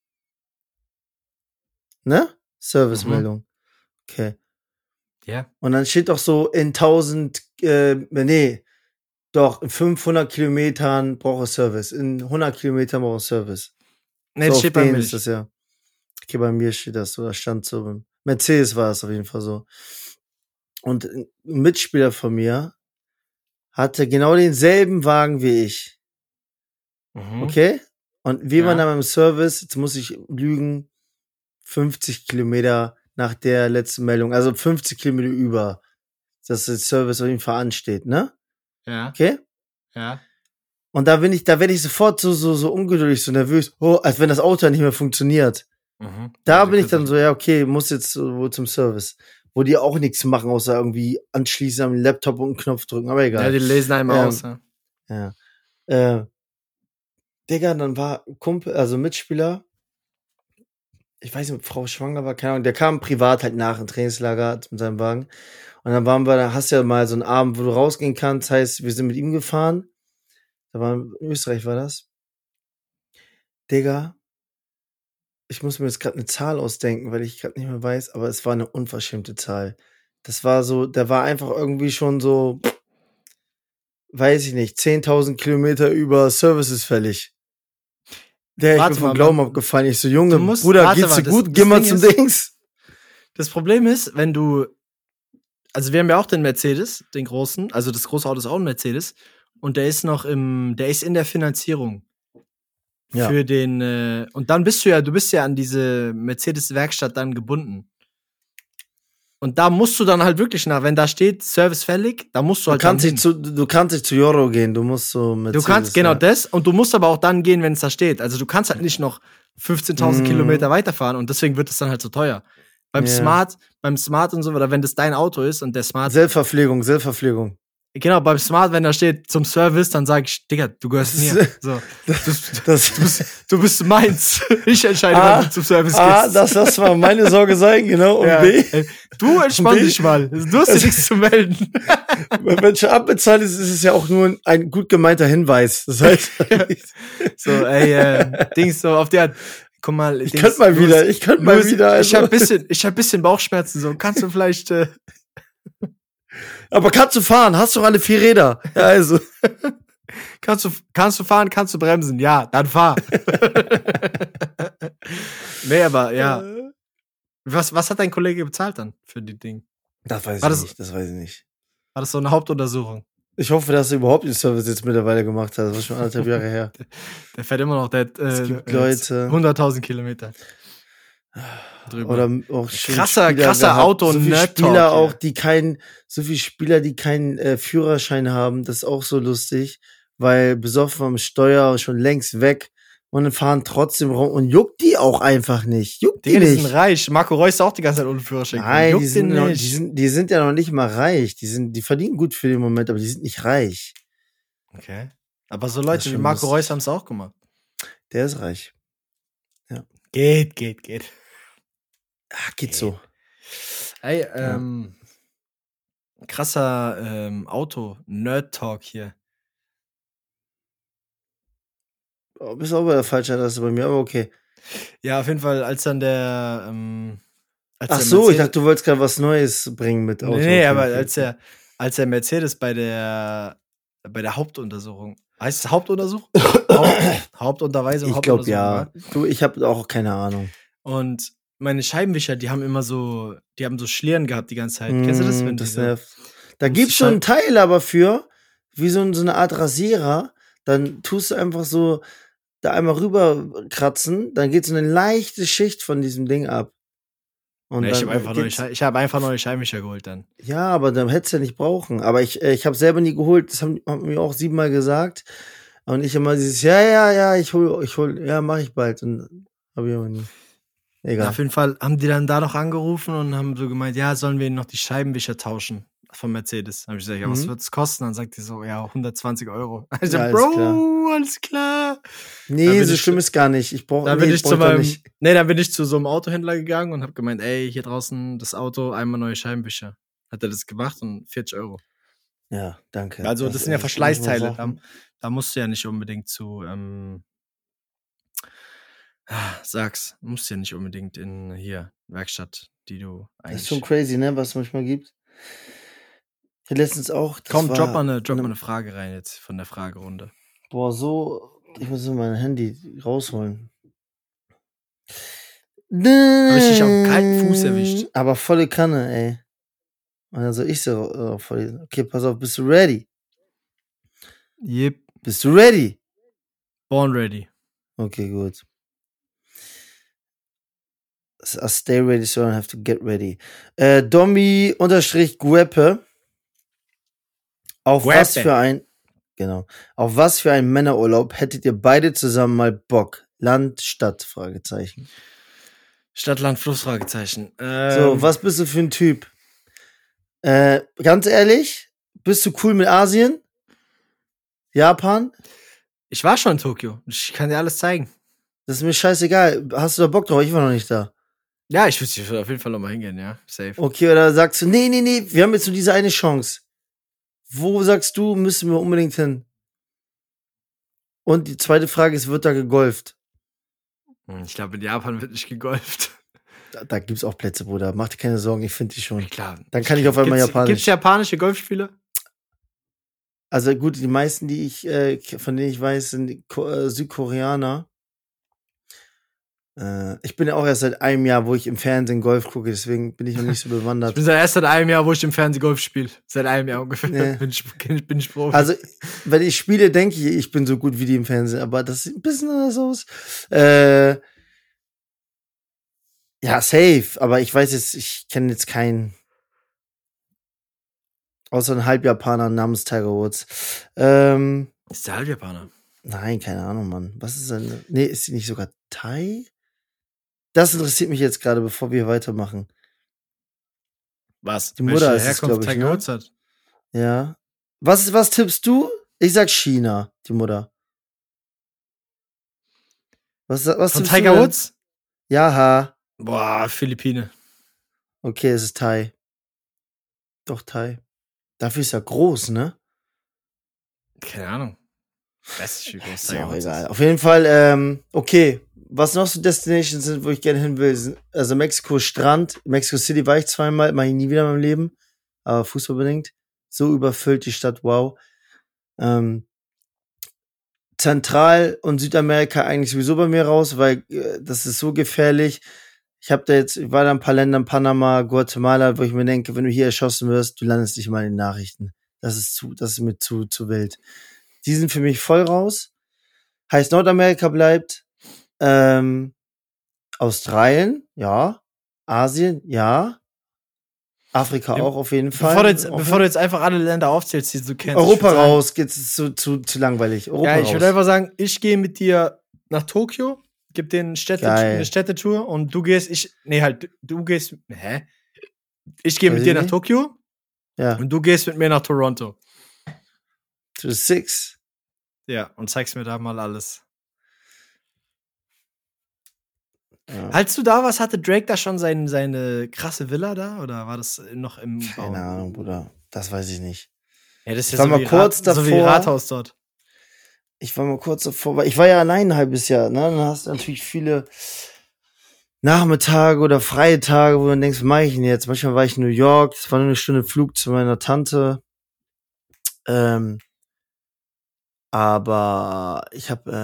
Service-Meldung. Okay. Ja. Und dann steht doch so in 500 Kilometern braucht es Service. In 100 Kilometern braucht es Service. Nee, so, steht bei mir nicht. Das ja. Okay, bei mir steht das so, da stand so. Mercedes war es auf jeden Fall so. Und ein Mitspieler von mir hatte genau denselben Wagen wie ich. Okay? Und wir waren dann beim Service, jetzt muss ich lügen, 50 Kilometer nach der letzten Meldung, also 50 Kilometer über, dass der Service auf jeden Fall ansteht, ne? Ja. Okay? Ja. Und da werde ich sofort so ungeduldig, so nervös, als wenn das Auto nicht mehr funktioniert. Da bin ich dann so, ja, okay, muss jetzt wohl zum Service. Wo die auch nichts machen, außer irgendwie anschließen am Laptop und einen Knopf drücken, aber egal. Ja, die lesen einmal aus, ja. Digga, dann war Kumpel, also Mitspieler, ich weiß nicht, ob Frau schwanger war, keine Ahnung, der kam privat halt nach im Trainingslager mit seinem Wagen. Und dann da hast du ja mal so einen Abend, wo du rausgehen kannst, heißt, wir sind mit ihm gefahren. In Österreich war das. Digga, ich muss mir jetzt gerade eine Zahl ausdenken, weil ich gerade nicht mehr weiß, aber es war eine unverschämte Zahl. Das war so, der war einfach irgendwie schon so, weiß ich nicht, 10.000 Kilometer über Services fällig. Ich bin vom Glauben abgefallen. Ich so, Junge, Bruder, geht's dir gut? Geh mal zum Dings. Das Problem ist, also wir haben ja auch den Mercedes, den großen, also das große Auto ist auch ein Mercedes und der ist in der Finanzierung. Ja. Für den, und dann bist du bist ja an diese Mercedes-Werkstatt dann gebunden. Und da musst du dann halt wirklich wenn da steht, Service fällig, da musst du halt du kannst nicht zu Joro gehen, du musst so Mercedes. Du kannst, genau das, und du musst aber auch dann gehen, wenn es da steht. Also du kannst halt nicht noch 15.000 Kilometer weiterfahren und deswegen wird es dann halt so teuer. Beim Smart und so, oder wenn das dein Auto ist und der Smart. Selbstverpflegung. Genau, beim Smart, wenn da steht zum Service, dann sag ich, Digga, du gehörst mir. So. Du bist meins. Ich entscheide, wann du zum Service gehst. Das war meine Sorge sein, genau. Und B. Du entspann dich mal. Du hast ja nichts zu melden. Wenn schon abbezahlt ist, ist es ja auch nur ein gut gemeinter Hinweis. Das heißt. So, Dings so auf die Art. Guck mal, ich könnte mal wieder. Also. Ich hab bisschen Bauchschmerzen, so. Kannst du vielleicht, Aber kannst du fahren? Hast doch alle 4 Räder. Ja, also. Kannst du fahren? Kannst du bremsen? Ja, dann fahr. Nee, aber ja. Was hat dein Kollege bezahlt dann für die Ding? Das weiß ich nicht. War das so eine Hauptuntersuchung? Ich hoffe, dass er überhaupt den Service jetzt mittlerweile gemacht hat. Das war schon 1,5 Jahre her. Der fährt immer noch, es gibt Leute. 100.000 Kilometer. Drüber. Oder auch krasser Auto, so viele Spieler auch, die keinen Führerschein haben, das ist auch so lustig, weil besoffen am Steuer schon längst weg und dann fahren trotzdem rum und juckt die auch einfach nicht. Juckt die nicht. Die sind reich. Marco Reus ist auch die ganze Zeit ohne Führerschein. Nein, die sind ja noch nicht mal reich. Die verdienen gut für den Moment, aber die sind nicht reich. Okay. Aber so Leute wie Marco Reus haben es auch gemacht. Der ist reich. Ja. Geht. Geht so. Ey, krasser Auto-Nerd-Talk hier. Oh, bist auch bei der falschen Adresse bei mir, aber okay. Ja, auf jeden Fall, als dann der Ach so, ich dachte, du wolltest gerade was Neues bringen mit Auto. Nee, aber als der Mercedes bei der bei der Hauptuntersuchung. Heißt es Hauptuntersuchung? Hauptunterweisung, Ich glaube, Hauptuntersuchung, ja. ja. Du, ich habe auch keine Ahnung. Und meine Scheibenwischer, die haben so Schlieren gehabt die ganze Zeit. Kennst du das? Wenn Das die so, nervt. Da musst gibt's du so ein Teil aber für, wie so eine Art Rasierer. Dann tust du einfach so da einmal rüber kratzen, dann geht so eine leichte Schicht von diesem Ding ab. Und Ja, ich dann habe einfach neue Scheibenwischer geholt dann. Ja, aber dann hättest du ja nicht brauchen. Aber ich habe selber nie geholt. Das haben mir auch 7-mal gesagt. Und ich immer dieses, ja, ich hol, ja, mach ich bald. Und habe ich aber nie. Egal. Auf jeden Fall haben die dann da noch angerufen und haben so gemeint, ja, sollen wir ihnen noch die Scheibenwischer tauschen von Mercedes? Dann habe ich gesagt, ja, was wird's kosten? Dann sagt die so, ja, 120 €. Also, Ja, Bro, alles klar. Nee, so schlimm ist gar nicht. Dann bin ich zu so einem Autohändler gegangen und habe gemeint, ey, hier draußen das Auto, einmal neue Scheibenwischer. Hat er das gemacht und 40 €. Ja, danke. Also das sind ja Verschleißteile. Da musst du ja nicht unbedingt zu, musst du ja nicht unbedingt in hier Werkstatt, die du Das eigentlich. ist schon crazy, ne, was es manchmal gibt. Ich hatte letztens auch. Komm, drop mal eine Frage rein jetzt von der Fragerunde. Boah, ich muss so mein Handy rausholen. Hab ich dich auf dem kalten Fuß erwischt. Aber volle Kanne, ey. Also ich so voll. Okay, pass auf, bist du ready? Yep. Bist du ready? Born ready. Okay, gut. I stay ready, so I don't have to get ready. Domi_Guepe. Auf was für ein Männerurlaub hättet ihr beide zusammen mal Bock? Land, Stadt? Fragezeichen. Stadt, Land, Fluss? Fragezeichen. So, was bist du für ein Typ? Ganz ehrlich, bist du cool mit Asien? Japan? Ich war schon in Tokio. Ich kann dir alles zeigen. Das ist mir scheißegal. Hast du da Bock drauf? Ich war noch nicht da. Ja, ich würde auf jeden Fall nochmal hingehen, ja. Safe. Okay, oder sagst du, nee, wir haben jetzt nur diese eine Chance. Wo sagst du, müssen wir unbedingt hin? Und die zweite Frage ist, wird da gegolft? Ich glaube, in Japan wird nicht gegolft. Da gibt's auch Plätze, Bruder. Mach dir keine Sorgen, ich finde die schon. Klar. Dann kann ich auf einmal Japanisch. Gibt's japanische Golfspiele? Also gut, die meisten, von denen ich weiß, sind Südkoreaner. Ich bin ja auch erst seit einem Jahr, wo ich im Fernsehen Golf gucke, deswegen bin ich noch nicht so bewandert. Ich bin erst seit einem Jahr, wo ich im Fernsehen Golf spiele. Seit einem Jahr ungefähr. Nee. Bin ich Profi. Also, wenn ich spiele, denke ich bin so gut wie die im Fernsehen, aber das sieht ein bisschen anders aus. Ja, safe, aber ich kenne jetzt keinen. Außer einen Halbjapaner namens Tiger Woods. Ist der Halbjapaner? Nein, keine Ahnung, Mann. Was ist denn? Nee, ist sie nicht sogar Thai? Das interessiert mich jetzt gerade, bevor wir weitermachen. Was? Die Mutter Welche ist es, glaube ich, Tiger Woods hat? Ja. Was tippst du? Ich sag China, die Mutter. Was Von tippst Tiger du denn? Woods? Ja. Boah, Philippine. Okay, es ist Thai. Doch, Thai. Dafür ist er groß, ne? Keine Ahnung. Weiß nicht, wie groß Ist Tiger ja auch Woods egal. ist. Auf jeden Fall, okay. Was noch so Destinations sind, wo ich gerne hin will, sind, also Mexiko Strand. Mexico City war ich zweimal, mache ich nie wieder in meinem Leben. Aber fußballbedingt. So überfüllt die Stadt, wow. Zentral- und Südamerika eigentlich sowieso bei mir raus, weil das ist so gefährlich. Ich war da in ein paar Ländern, Panama, Guatemala, wo ich mir denke, wenn du hier erschossen wirst, du landest nicht mal in den Nachrichten. Das ist mir zu wild. Die sind für mich voll raus. Heißt, Nordamerika bleibt. Australien, ja. Asien, ja. Afrika auch auf jeden Fall. Bevor du jetzt einfach alle Länder aufzählst, die du kennst. Europa raus, geht's zu langweilig. Europa ja, ich raus. würde einfach sagen, ich gehe mit dir nach Tokio, gib dir eine Geil. Städtetour und du gehst, ich gehe mit dir nach Tokio Ja. und du gehst mit mir nach Toronto. To the Six. Ja, und zeigst mir da mal alles. Ja. Als du da warst, hatte Drake da schon seine krasse Villa da? Oder war das noch im Bau? Keine Ahnung, Bruder. Das weiß ich nicht. Ja, das ist Ich ja war mal kurz so wie davor. Rathaus dort. Ich war mal kurz davor, weil ich war ja allein ein halbes Jahr, ne? Dann hast du natürlich viele Nachmittage oder freie Tage, wo du denkst, was mache ich denn jetzt? Manchmal war ich in New York, das war nur eine Stunde Flug zu meiner Tante. Aber ich habe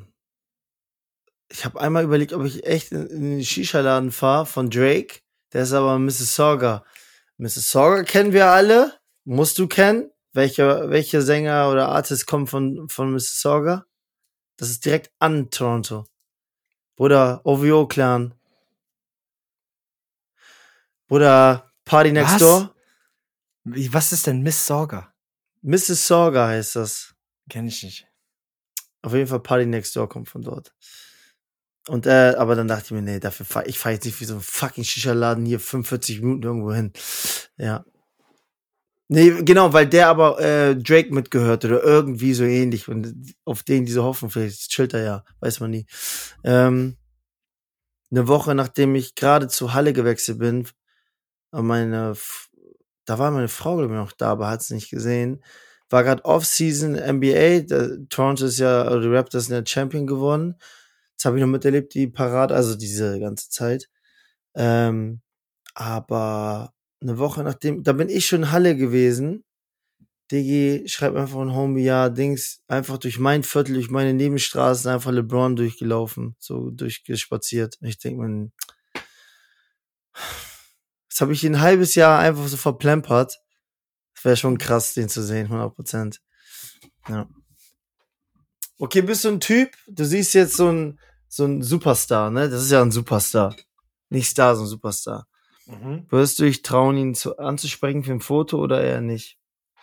einmal überlegt, ob ich echt in den Shisha-Laden fahre von Drake. Der ist aber Mississauga. Mississauga kennen wir alle. Musst du kennen. Welche Sänger oder Artist kommen von Mississauga? Das ist direkt an Toronto. Bruder, OVO Clan. Bruder, Party Next Was? Door. Was ist denn Mississauga? Mississauga heißt das. Kenn ich nicht. Auf jeden Fall Party Next Door kommt von dort. Und aber dann dachte ich mir, nee, ich fahr jetzt nicht wie so ein fucking Shisha-Laden hier 45 Minuten irgendwo hin. Ja. Nee, genau, weil der aber Drake mitgehört oder irgendwie so ähnlich und auf den diese Hoffnung, vielleicht chillt er ja, weiß man nie. Eine Woche nachdem ich gerade zu Halle gewechselt bin, da war meine Frau, glaube ich, noch da, aber hat es nicht gesehen. War gerade Off-Season NBA, Toronto ist ja, oder die Raptors sind ja Champion geworden. Das habe ich noch miterlebt, die Parade, also diese ganze Zeit. Aber eine Woche nachdem, da bin ich schon in Halle gewesen. Digi schreibt einfach ein Homie, ja, Dings, einfach durch mein Viertel, durch meine Nebenstraßen, einfach LeBron durchgelaufen, so durchgespaziert. Und ich denke mir, das habe ich ein halbes Jahr einfach so verplempert. Das wäre schon krass, den zu sehen, 100%. Ja. Okay, bist du ein Typ? Du siehst jetzt so ein Superstar, ne? Das ist ja ein Superstar. Nicht Star, sondern Superstar. Würdest du dich trauen, ihn anzusprechen für ein Foto oder eher nicht?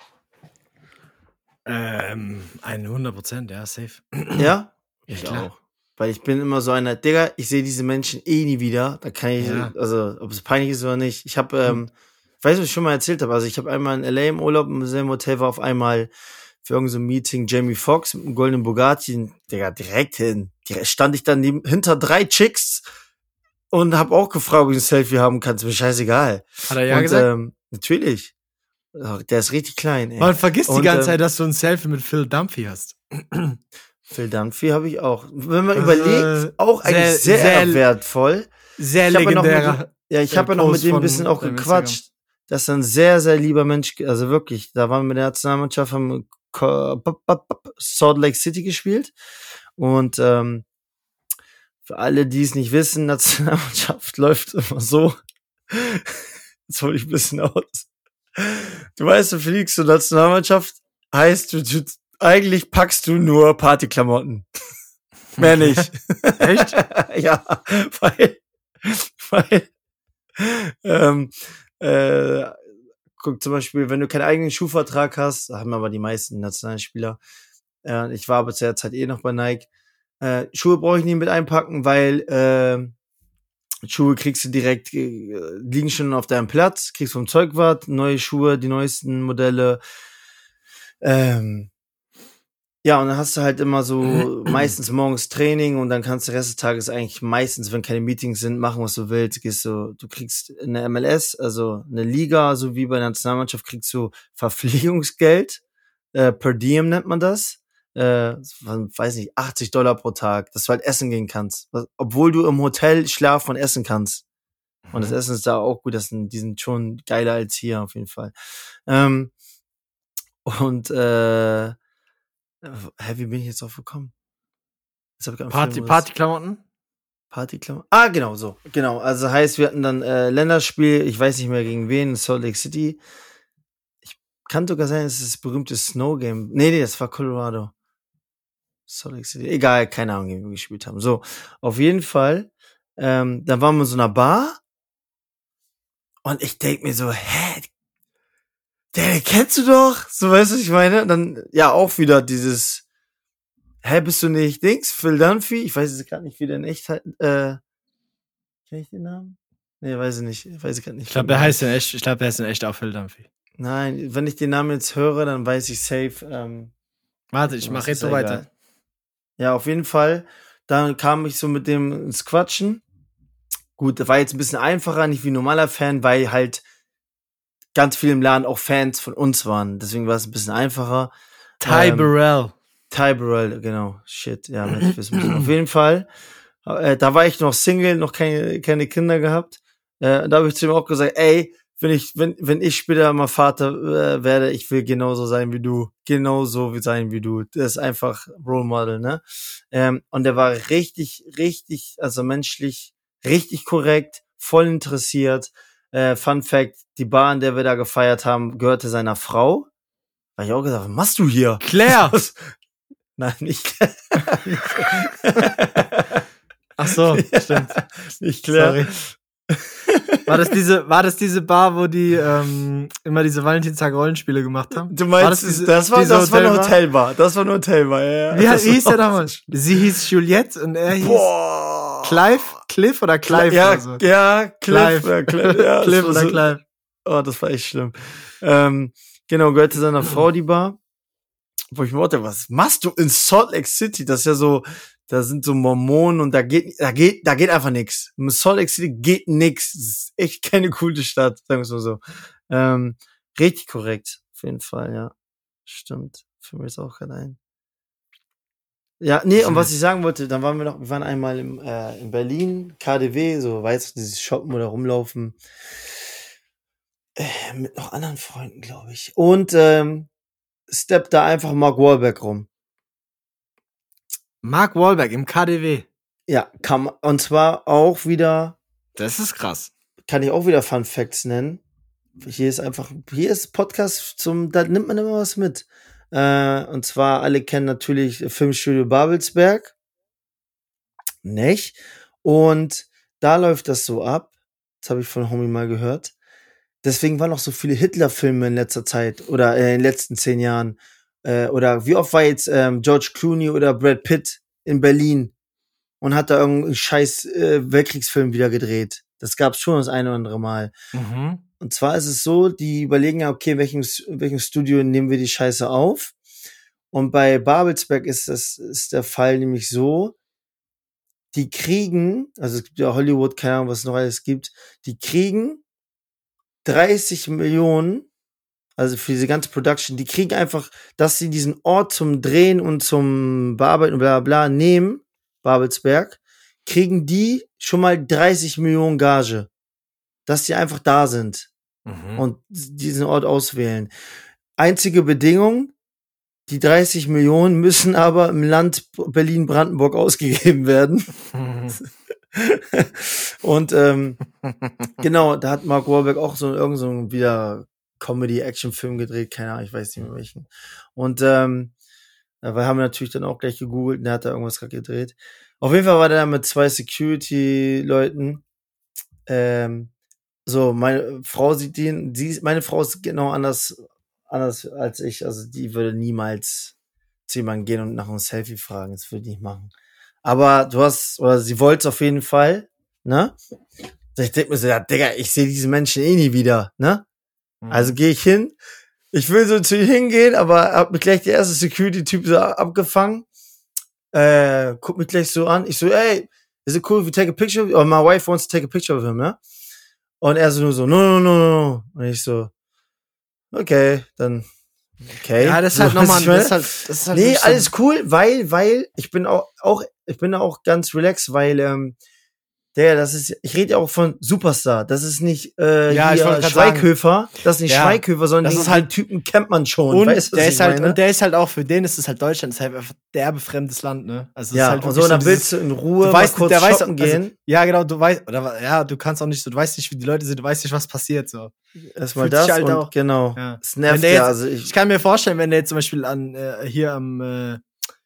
100%, ja, safe. Ja? Ich auch. Weil ich bin immer so einer, Digga, ich sehe diese Menschen nie wieder. Da kann ich, also, ob es peinlich ist oder nicht. Ich habe, ich weiß nicht, was ich schon mal erzählt habe. Also, ich habe einmal in L.A. im Urlaub im selben Hotel, war auf einmal für irgendein so Meeting Jamie Foxx mit einem goldenen Bugatti. Digga, direkt hin. Stand ich dann hinter 3 Chicks und habe auch gefragt, ob ich ein Selfie haben kann. Ist mir scheißegal. Hat er ja gesagt? Natürlich. Der ist richtig klein, ey. Man vergisst die ganze Zeit, dass du ein Selfie mit Phil Dunphy hast. Phil Dunphy habe ich auch. Wenn man überlegt, auch eigentlich sehr wertvoll. Sehr legendärer. Ich habe ja noch mit dem ein bisschen auch gequatscht. Das ist ein sehr, sehr lieber Mensch. Also wirklich, da waren wir mit der Nationalmannschaft, haben Salt Lake City gespielt. Und für alle, die es nicht wissen, Nationalmannschaft läuft immer so. Jetzt hol ich ein bisschen aus. Du weißt, du fliegst zur Nationalmannschaft, heißt, eigentlich packst du nur Partyklamotten. Mehr nicht. Echt? Ja, weil guck zum Beispiel, wenn du keinen eigenen Schuhvertrag hast, haben aber die meisten Nationalspieler, ich war aber zu der Zeit noch bei Nike, Schuhe brauche ich nie mit einpacken, weil Schuhe kriegst du direkt, liegen schon auf deinem Platz, kriegst vom Zeugwart neue Schuhe, die neuesten Modelle. Ja, und dann hast du halt immer so meistens morgens Training und dann kannst du den Rest des Tages eigentlich meistens, wenn keine Meetings sind, machen, was du willst. Du kriegst eine MLS, also eine Liga, so wie bei der Nationalmannschaft, kriegst du Verpflegungsgeld, per diem nennt man das. Weiß nicht, $80 pro Tag, dass du halt essen gehen kannst. Obwohl du im Hotel schlafen und essen kannst. Und das Essen ist da auch gut, die sind schon geiler als hier auf jeden Fall. Wie bin ich jetzt drauf gekommen? Partyklamotten? Partyklamotten? Ah, genau, so. Genau, also heißt, wir hatten dann Länderspiel, ich weiß nicht mehr gegen wen, in Salt Lake City. Kann sogar sein, es ist das berühmte Snow Game. Nee, das war Colorado. Salt Lake City. Egal, keine Ahnung, wie wir gespielt haben. So, auf jeden Fall, dann waren wir in so einer Bar und ich denk mir so, den kennst du doch? So, weißt du, was ich meine? Und dann, ja, auch wieder dieses, bist du nicht Dings? Phil Dunphy? Ich weiß jetzt gerade nicht, wie der in echt kenn ich den Namen? Nee, weiß ich nicht. Weiß ich gerade nicht. Ich glaube, der heißt in echt auch Phil Dunphy. Nein, wenn ich den Namen jetzt höre, dann weiß ich safe, warte, ich mache jetzt so weiter. Ja, auf jeden Fall. Dann kam ich so mit dem ins Quatschen. Gut, das war jetzt ein bisschen einfacher, nicht wie ein normaler Fan, weil halt ganz viele im Laden auch Fans von uns waren. Deswegen war es ein bisschen einfacher. Ty Burrell, genau. Shit, ja, auf jeden Fall. Da war ich noch Single, noch keine Kinder gehabt. Da habe ich zu ihm auch gesagt, ey, wenn ich später mal Vater werde, ich will genauso sein wie du. Genauso sein wie du. Das ist einfach Role Model, ne? Und der war richtig, also menschlich, richtig korrekt, voll interessiert. Fun Fact, die Bar, in der wir da gefeiert haben, gehörte seiner Frau. Da hab ich auch gesagt, was machst du hier? Claire! Nein, nicht Claire. Ach so, stimmt. Nicht Claire. Sorry. War das diese Bar, wo die immer diese Valentinstag-Rollenspiele gemacht haben? Du meinst, das war eine Hotelbar. Das war eine Hotelbar, ja. Wie hieß der damals? Sie hieß Juliette und er hieß Cliff oder Clive ja, oder so. Ja, Cliff. Ja, Cliff oder Clive. Oh, das war echt schlimm. Genau, gehörte seiner Frau die Bar. Wo ich mir dachte, was machst du in Salt Lake City? Das ist ja so, da sind so Mormonen und da geht einfach nix. In Salt Lake City geht nix. Das ist echt keine coole Stadt, sagen wir es mal so. Richtig korrekt, auf jeden Fall, ja. Stimmt. Für mich ist auch gerade ein. Ja, nee, und was ich sagen wollte, wir waren einmal in Berlin, KaDeWe, so, weißt du, dieses Shoppen oder rumlaufen. Mit noch anderen Freunden, glaube ich. Und, steppt da einfach Mark Wahlberg rum. Mark Wahlberg im KaDeWe. Ja, und zwar auch wieder. Das ist krass. Kann ich auch wieder Fun Facts nennen. Hier ist Podcast da nimmt man immer was mit. Und zwar, alle kennen natürlich Filmstudio Babelsberg. Nicht? Und da läuft das so ab. Das habe ich von Homie mal gehört. Deswegen waren auch so viele Hitler-Filme in letzter Zeit oder in den letzten 10 Jahren. Oder wie oft war jetzt George Clooney oder Brad Pitt in Berlin und hat da irgendeinen scheiß Weltkriegsfilm wieder gedreht. Das gab's schon das eine oder andere Mal. Mhm. Und zwar ist es so, die überlegen ja, okay, in welchem Studio nehmen wir die Scheiße auf? Und bei Babelsberg ist der Fall nämlich so, die kriegen, also es gibt ja Hollywood, keine Ahnung, was es noch alles gibt, die kriegen 30 Millionen, also für diese ganze Production, die kriegen einfach, dass sie diesen Ort zum Drehen und zum Bearbeiten und bla bla nehmen, Babelsberg, kriegen die schon mal 30 Millionen Gage, dass die einfach da sind und diesen Ort auswählen. Einzige Bedingung, die 30 Millionen müssen aber im Land Berlin-Brandenburg ausgegeben werden. Und genau, da hat Mark Wahlberg auch irgend so wieder Comedy-Action-Film gedreht, keine Ahnung, ich weiß nicht mehr welchen. Und wir haben natürlich dann auch gleich gegoogelt und der hat da irgendwas gerade gedreht. Auf jeden Fall war der da mit 2 Security-Leuten. So, meine Frau meine Frau ist genau anders als ich. Also die würde niemals zu jemandem gehen und nach einem Selfie fragen. Das würde ich nicht machen. Aber sie wollte es auf jeden Fall, ne? Ich denke mir so, ja, Digga, ich sehe diese Menschen eh nie wieder, ne? Also gehe ich hin. Ich will so zu ihr hingehen, aber hab mich gleich der erste Security-Typ so abgefangen. Guckt mich gleich so an. Ich so, ey, is it cool if we take a picture? Or my wife wants to take a picture of him, ne? Und er so nur so, no. Und ich so, okay, dann, okay. Ja, das ist halt nochmal, das ist halt nee, alles cool, weil ich bin auch ganz relaxed, weil, ich rede ja auch von Superstar. Das ist nicht Schweighöfer. Das ist nicht Schweighöfer, sondern das ist halt Typen kennt man schon. Und weißt du, der ist halt auch, für den ist es halt Deutschland, ist halt einfach derbe fremdes Land, ne? Also ja, ist halt und so, dann willst du in Ruhe kurz shoppen gehen. Also, ja, genau, du kannst auch nicht so, du weißt nicht, wie die Leute sind, du weißt nicht, was passiert, so. Erstmal das halt und auch, genau. Ja. Es nervt ja, also ich kann mir vorstellen, wenn der jetzt zum Beispiel am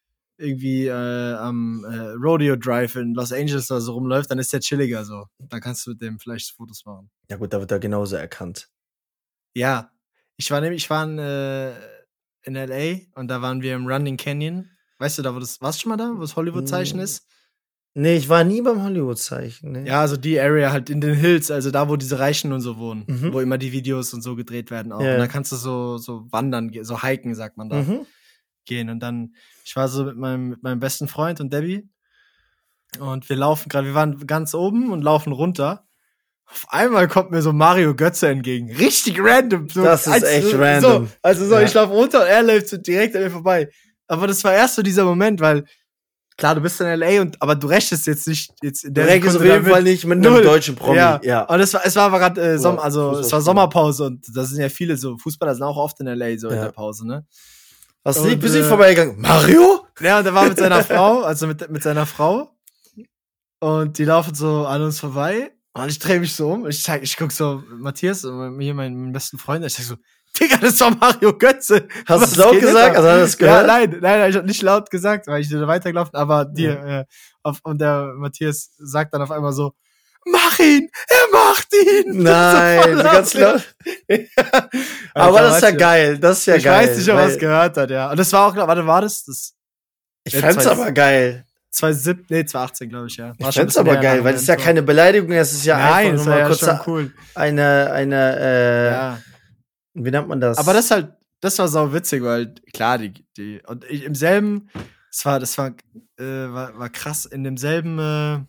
Rodeo Drive in Los Angeles oder so rumläuft, dann ist der chilliger so. Dann kannst du mit dem vielleicht Fotos machen. Ja gut, da wird er genauso erkannt. Ja. Ich war in LA und da waren wir im Running Canyon. Weißt du, da warst du schon mal da, wo das Hollywood-Zeichen ist? Nee, ich war nie beim Hollywood-Zeichen. Nee. Ja, also die Area halt in den Hills, also da, wo diese Reichen und so wohnen, wo immer die Videos und so gedreht werden auch. Ja. Und da kannst du so wandern, so hiken, sagt man da. Gehen. Und dann, ich war so mit meinem besten Freund und Debbie und wir waren ganz oben und laufen runter. Auf einmal kommt mir so Mario Götze entgegen. Richtig random. So, das ist echt random. Ich laufe runter und er läuft so direkt an mir vorbei. Aber das war erst so dieser Moment, weil klar, du bist in L.A. aber du rechnest jetzt nicht jetzt in Du der rechnest auf Sekunde jeden Fall nicht mit einem Null. deutschen Promi. Ja. Und es war aber gerade es war Fußballspieler. Sommerpause und da sind ja viele so Fußballer sind auch oft in L.A. so in Ja. der Pause, ne? Hast du Und, nicht bis vorbeigegangen? Mario? Ja, und der war mit seiner Frau, also mit seiner Frau. Und die laufen so an uns vorbei. Und ich drehe mich so um. Ich guck so, Matthias, hier meinen besten Freund. Ich sag so, Digga, das ist doch Mario Götze. Hast Was du es laut geht denn gesagt? da? Also hat er das gehört? Ja, nein, ich hab nicht laut gesagt, weil ich bin weitergelaufen, aber und der Matthias sagt dann auf einmal so, mach ihn! Er macht ihn! Nein, so ganz laut. Aber das ist ja geil. Das ist ja ich geil. weiß nicht, ob er es gehört hat, ja. Und das war auch, warte, war das? Ich fänd's aber geil. 2018, glaube ich, ja. Ich fänd's aber geil, weil es ist ja keine Beleidigung, es ist ja Nein, einfach das nur war mal ja kurz schon cool. eine wie nennt man das? Aber das war sau witzig, weil klar, und ich im selben, das war krass, in demselben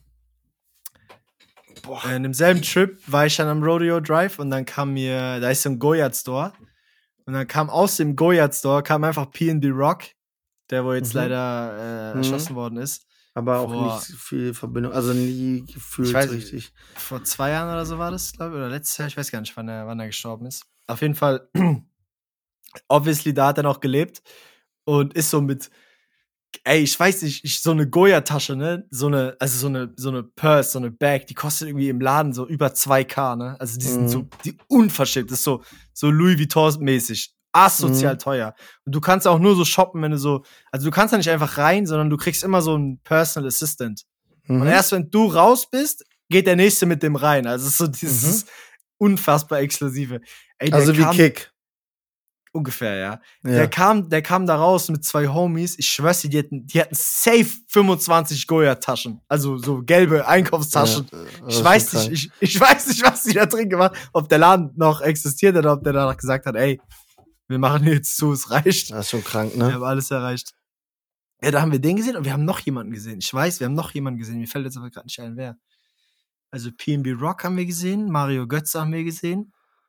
Trip war ich dann am Rodeo Drive und dann da ist so ein Goyard Store und dann kam aus dem Goyard Store einfach P&D Rock, der wo jetzt leider erschossen worden ist. Aber auch nicht viel Verbindung, also nie gefühlt richtig. Vor 2 Jahren oder so war das, glaube ich, oder letztes Jahr, ich weiß gar nicht, wann er gestorben ist. Auf jeden Fall, obviously, da hat er noch gelebt und ist so mit, ich weiß nicht, so eine Goya-Tasche, ne, so eine Purse, so eine Bag, die kostet irgendwie im Laden so über 2K, ne, also die sind so, die unverschämt, das ist so Louis Vuitton-mäßig. Asozial teuer. Und du kannst auch nur so shoppen, wenn also du kannst da nicht einfach rein, sondern du kriegst immer so einen Personal Assistant. Und erst wenn du raus bist, geht der Nächste mit dem rein. Also es ist so dieses unfassbar Exklusive. Ey, also wie Kick. Ungefähr, ja. Der kam da raus mit 2 Homies. Ich schwör's dir, die hatten safe 25 Goya-Taschen. Also so gelbe Einkaufstaschen. Ja, ich weiß nicht, was die da drin gemacht haben. Ob der Laden noch existiert oder ob der danach gesagt hat, ey, wir machen jetzt zu, es reicht. Das ist schon krank, ne? Wir haben alles erreicht. Ja, da haben wir den gesehen und wir haben noch jemanden gesehen. Ich weiß, wir haben noch jemanden gesehen. Mir fällt jetzt aber gerade nicht ein, wer. Also P&B Rock haben wir gesehen, Mario Götze haben wir gesehen.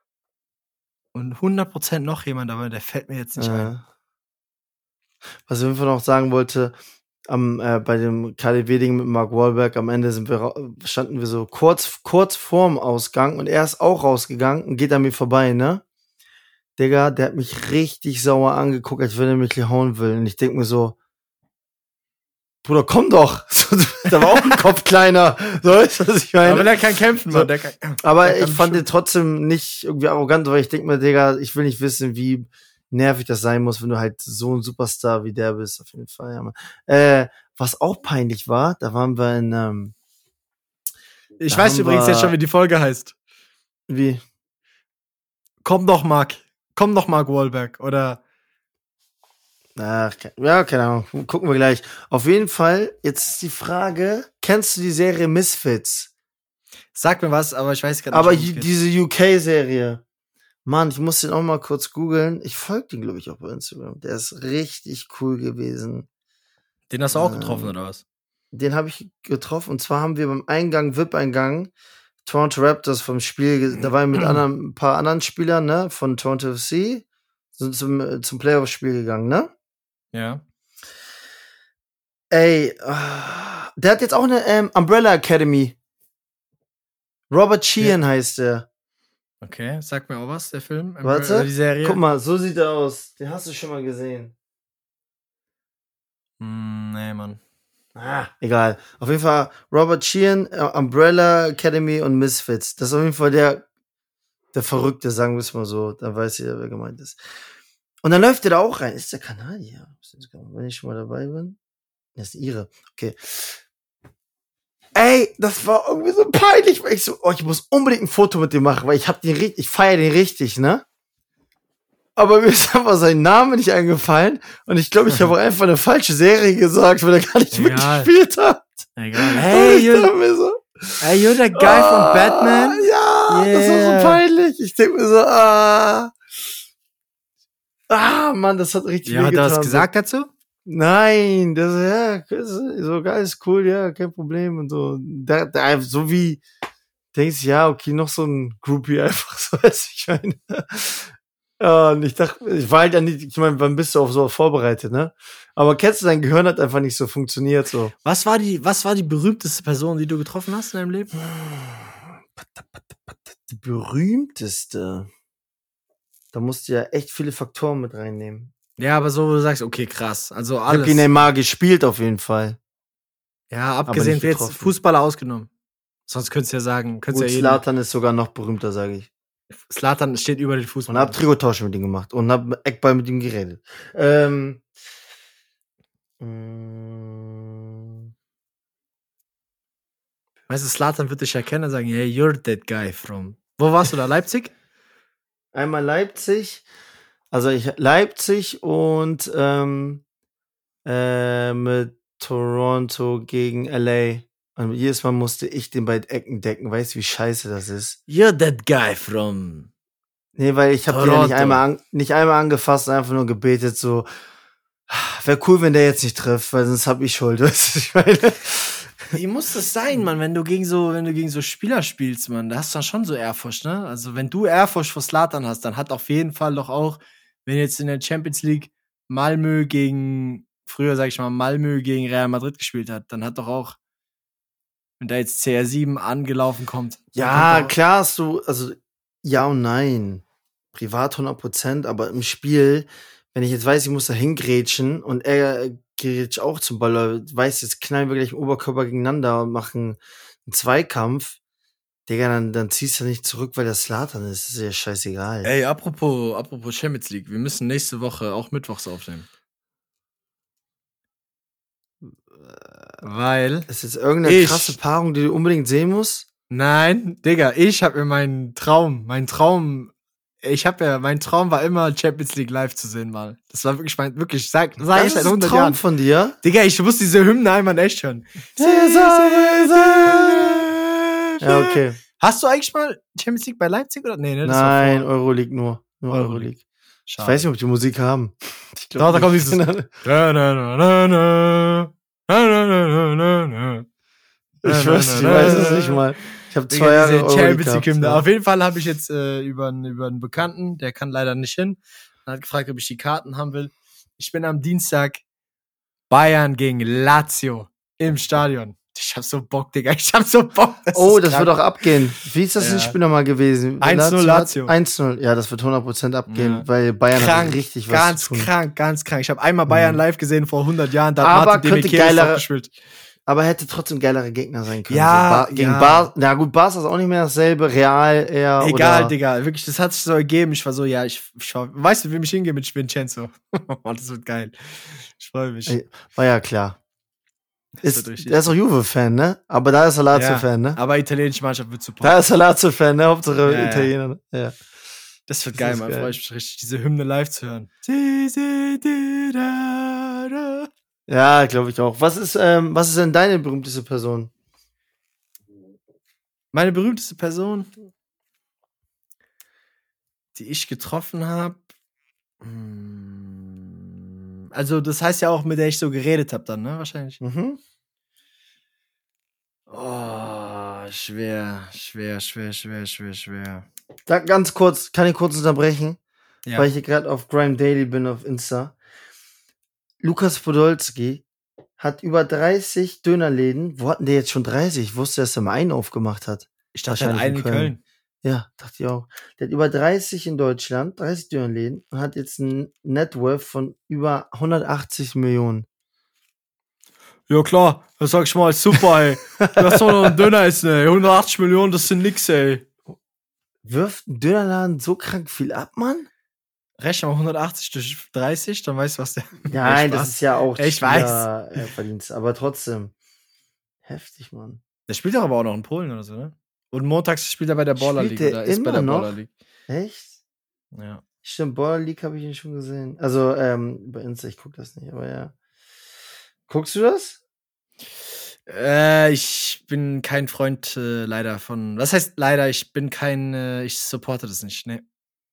Und 100% noch jemand, aber der fällt mir jetzt nicht ein. Was ich auf jeden Fall noch sagen wollte, bei dem KDW-Ding mit Mark Wahlberg, am Ende standen wir so kurz vorm Ausgang und er ist auch rausgegangen und geht an mir vorbei, ne? Digga, der hat mich richtig sauer angeguckt, als wenn er mich hauen will. Und ich denk mir so, Bruder, komm doch. Da war auch ein Kopf kleiner. So ist das, ich meine. Aber der kann kämpfen, Mann. Aber ich fand den trotzdem nicht irgendwie arrogant, weil ich denk mir, Digga, ich will nicht wissen, wie nervig das sein muss, wenn du halt so ein Superstar wie der bist. Auf jeden Fall, ja, Mann. Was auch peinlich war, da waren wir in ich weiß übrigens jetzt schon, wie die Folge heißt. Wie? Komm doch, Mark Wahlberg, oder? Ach, ja, keine Ahnung. Gucken wir gleich. Auf jeden Fall, jetzt ist die Frage, kennst du die Serie Misfits? Sag mir was, aber ich weiß gar nicht. Aber diese UK-Serie. Mann, ich muss den auch mal kurz googeln. Ich folge den, glaube ich, auch bei Instagram. Der ist richtig cool gewesen. Den hast du auch getroffen, oder was? Den habe ich getroffen. Und zwar haben wir beim VIP-Eingang Toronto Raptors vom Spiel, da war ich mit ein paar anderen Spielern, ne, von Toronto FC, sind zum Playoff-Spiel gegangen, ne? Ja. Ey, der hat jetzt auch eine Umbrella Academy. Robert Sheehan heißt der. Okay, sag mir auch was, der Film. Warte, die Serie. Guck mal, so sieht er aus. Den hast du schon mal gesehen. Nee, Mann. Egal. Auf jeden Fall Robert Sheehan, Umbrella Academy und Misfits. Das ist auf jeden Fall der Verrückte, sagen wir es mal so. Da weiß jeder, wer gemeint ist. Und dann läuft der da auch rein. Ist der Kanadier? Wenn ich schon mal dabei bin. Das ist ihre. Okay. Ey, das war irgendwie so peinlich, weil ich so, ich muss unbedingt ein Foto mit dem machen, weil ich feiere den richtig, ne? Aber mir ist einfach sein Name nicht eingefallen und ich glaube, ich habe auch einfach eine falsche Serie gesagt, weil er gar nicht mitgespielt hat. Egal. Hey, you're the guy from Batman? Ja, yeah. Das war so peinlich. Ich denke mir so, Mann, das hat richtig wehgetan. Ja, hat er was gesagt dazu? Nein, so geil, ist cool, ja, kein Problem und so. Der so wie, denkst ja, okay, noch so ein Groupie einfach, so weiß ich meine. Ja, und ich dachte, ich war halt ja nicht, ich meine, wann bist du auf sowas vorbereitet, ne? Aber kennst du, dein Gehirn hat einfach nicht so funktioniert, so. Was war die berühmteste Person, die du getroffen hast in deinem Leben? Die berühmteste. Da musst du ja echt viele Faktoren mit reinnehmen. Ja, aber so, wo du sagst, okay, krass. Also Ich alles. hab gegen Neymar gespielt, auf jeden Fall. Ja, abgesehen nicht jetzt getroffen. Fußballer ausgenommen. Sonst könntest du ja sagen, Gut, ja jeder. Zlatan ist sogar noch berühmter, sage ich. Zlatan steht über den Und Fußball. hab Trikottausche mit ihm gemacht und hab Eckball mit ihm geredet. Weißt du, Zlatan wird dich erkennen und sagen, hey, you're that guy from. Wo warst du da? Leipzig? Einmal Leipzig, also Leipzig und mit Toronto gegen LA. Und jedes Mal musste ich den bei Ecken decken. Weißt du, wie scheiße das ist? You're that guy from. Nee, weil ich habe den ja nicht einmal angefasst, einfach nur gebetet, so, wäre cool, wenn der jetzt nicht trifft, weil sonst hab ich Schuld. Weißt du, ich meine. Wie muss das sein, Mann, wenn du gegen so Spieler spielst, Mann? Da hast du dann schon so Ehrfurcht, ne? Also, wenn du Ehrfurcht vor Zlatan hast, dann hat auf jeden Fall doch auch, wenn jetzt in der Champions League Malmö gegen Real Madrid gespielt hat, dann hat doch auch, wenn da jetzt CR7 angelaufen kommt. Ja, klar hast du, also, ja und nein. Privat 100%, aber im Spiel, wenn ich jetzt weiß, ich muss da hingrätschen und er grätscht auch zum Ball, oder weiß, jetzt knallen wir gleich im Oberkörper gegeneinander und machen einen Zweikampf, Digga, dann ziehst du nicht zurück, weil das Zlatan ist. Das ist ja scheißegal. Ey, apropos Champions League, wir müssen nächste Woche auch mittwochs aufnehmen. Weil. Ist jetzt irgendeine krasse Paarung, die du unbedingt sehen musst? Nein, Digga, ich habe mir mein Traum war immer Champions League live zu sehen mal. Das war wirklich sag Das ich ist seit ein 100 Traum Jahren. von dir? Digga, ich muss diese Hymne einmal in echt hören. Ja, okay. Hast du eigentlich mal Champions League bei Leipzig oder? Nee, ne? Das Nein, war Euroleague nur. Nur Euroleague. Ich weiß nicht, ob die Musik haben. Ich Doch, da kommt dieses. Ich weiß es nicht mal. Ich habe 2 Jahre Champions League Hymne. gehabt. Auf jeden Fall habe ich jetzt über einen Bekannten, der kann leider nicht hin, hat gefragt, ob ich die Karten haben will. Ich bin am Dienstag Bayern gegen Lazio im Stadion. Ich hab so Bock, Digga. Ich hab so Bock. Das wird auch abgehen. Wie ist das Spiel nochmal gewesen? 1-0 Lazio. 1-0. Ja, das wird 100% abgehen, weil Bayern hat richtig was zu tun. Ganz krank. Ich habe einmal Bayern live gesehen vor 100 Jahren. Da aber hat Martin Demichelis gespielt. Aber hätte trotzdem geilere Gegner sein können. Ja, so, gegen na gut, Barca ist auch nicht mehr dasselbe. Real eher. Egal, oder Digga. Wirklich, das hat sich so ergeben. Ich war so, ja, ich schau. Weißt du, wie mich hingehe mit Vincenzo? Das wird geil. Ich freue mich. War ja klar. Der ist auch Juve-Fan, ne? Aber da ist er Lazio-Fan, ne? Aber italienische Mannschaft wird super. Da ist er Lazio-Fan, ne? Hauptsache Italiener. Ne? Ja. Das wird geil, man. Freue ich mich richtig, diese Hymne live zu hören. Ja, glaube ich auch. Was ist denn deine berühmteste Person? Meine berühmteste Person, die ich getroffen habe. Also, das heißt ja auch, mit der ich so geredet habe dann, ne? Wahrscheinlich. Mhm. Oh, schwer. Ganz kurz, kann ich kurz unterbrechen? Ja. Weil ich hier gerade auf Grime Daily bin auf Insta. Lukas Podolski hat über 30 Dönerläden. Wo hatten der jetzt schon 30? Ich wusste, dass er mal einen aufgemacht hat. Ich dachte, einen in Köln. Ja, dachte ich auch. Der hat über 30 in Deutschland, 30 Dönerläden und hat jetzt ein Networth von über 180 Millionen. Ja klar, das sag ich mal, super, ey. Lass doch noch einen Döner essen, ey. 180 Millionen, das sind nix, ey. Wirft ein Dönerladen so krank viel ab, Mann? Rechne mal 180 durch 30, dann weißt du, was der... Nein, das ist ja auch ich weiß. Verdienst, aber trotzdem. Heftig, Mann. Der spielt doch aber auch noch in Polen oder so, ne? Und montags spielt er bei der Baller League. Oder ist bei der Baller League. Echt? Ja. Stimmt, Baller League habe ich ihn schon gesehen. Also, bei Insta, ich gucke das nicht, aber ja. Guckst du das? Ich bin kein Freund leider von... Was heißt leider? Ich bin kein... ich supporte das nicht, ne.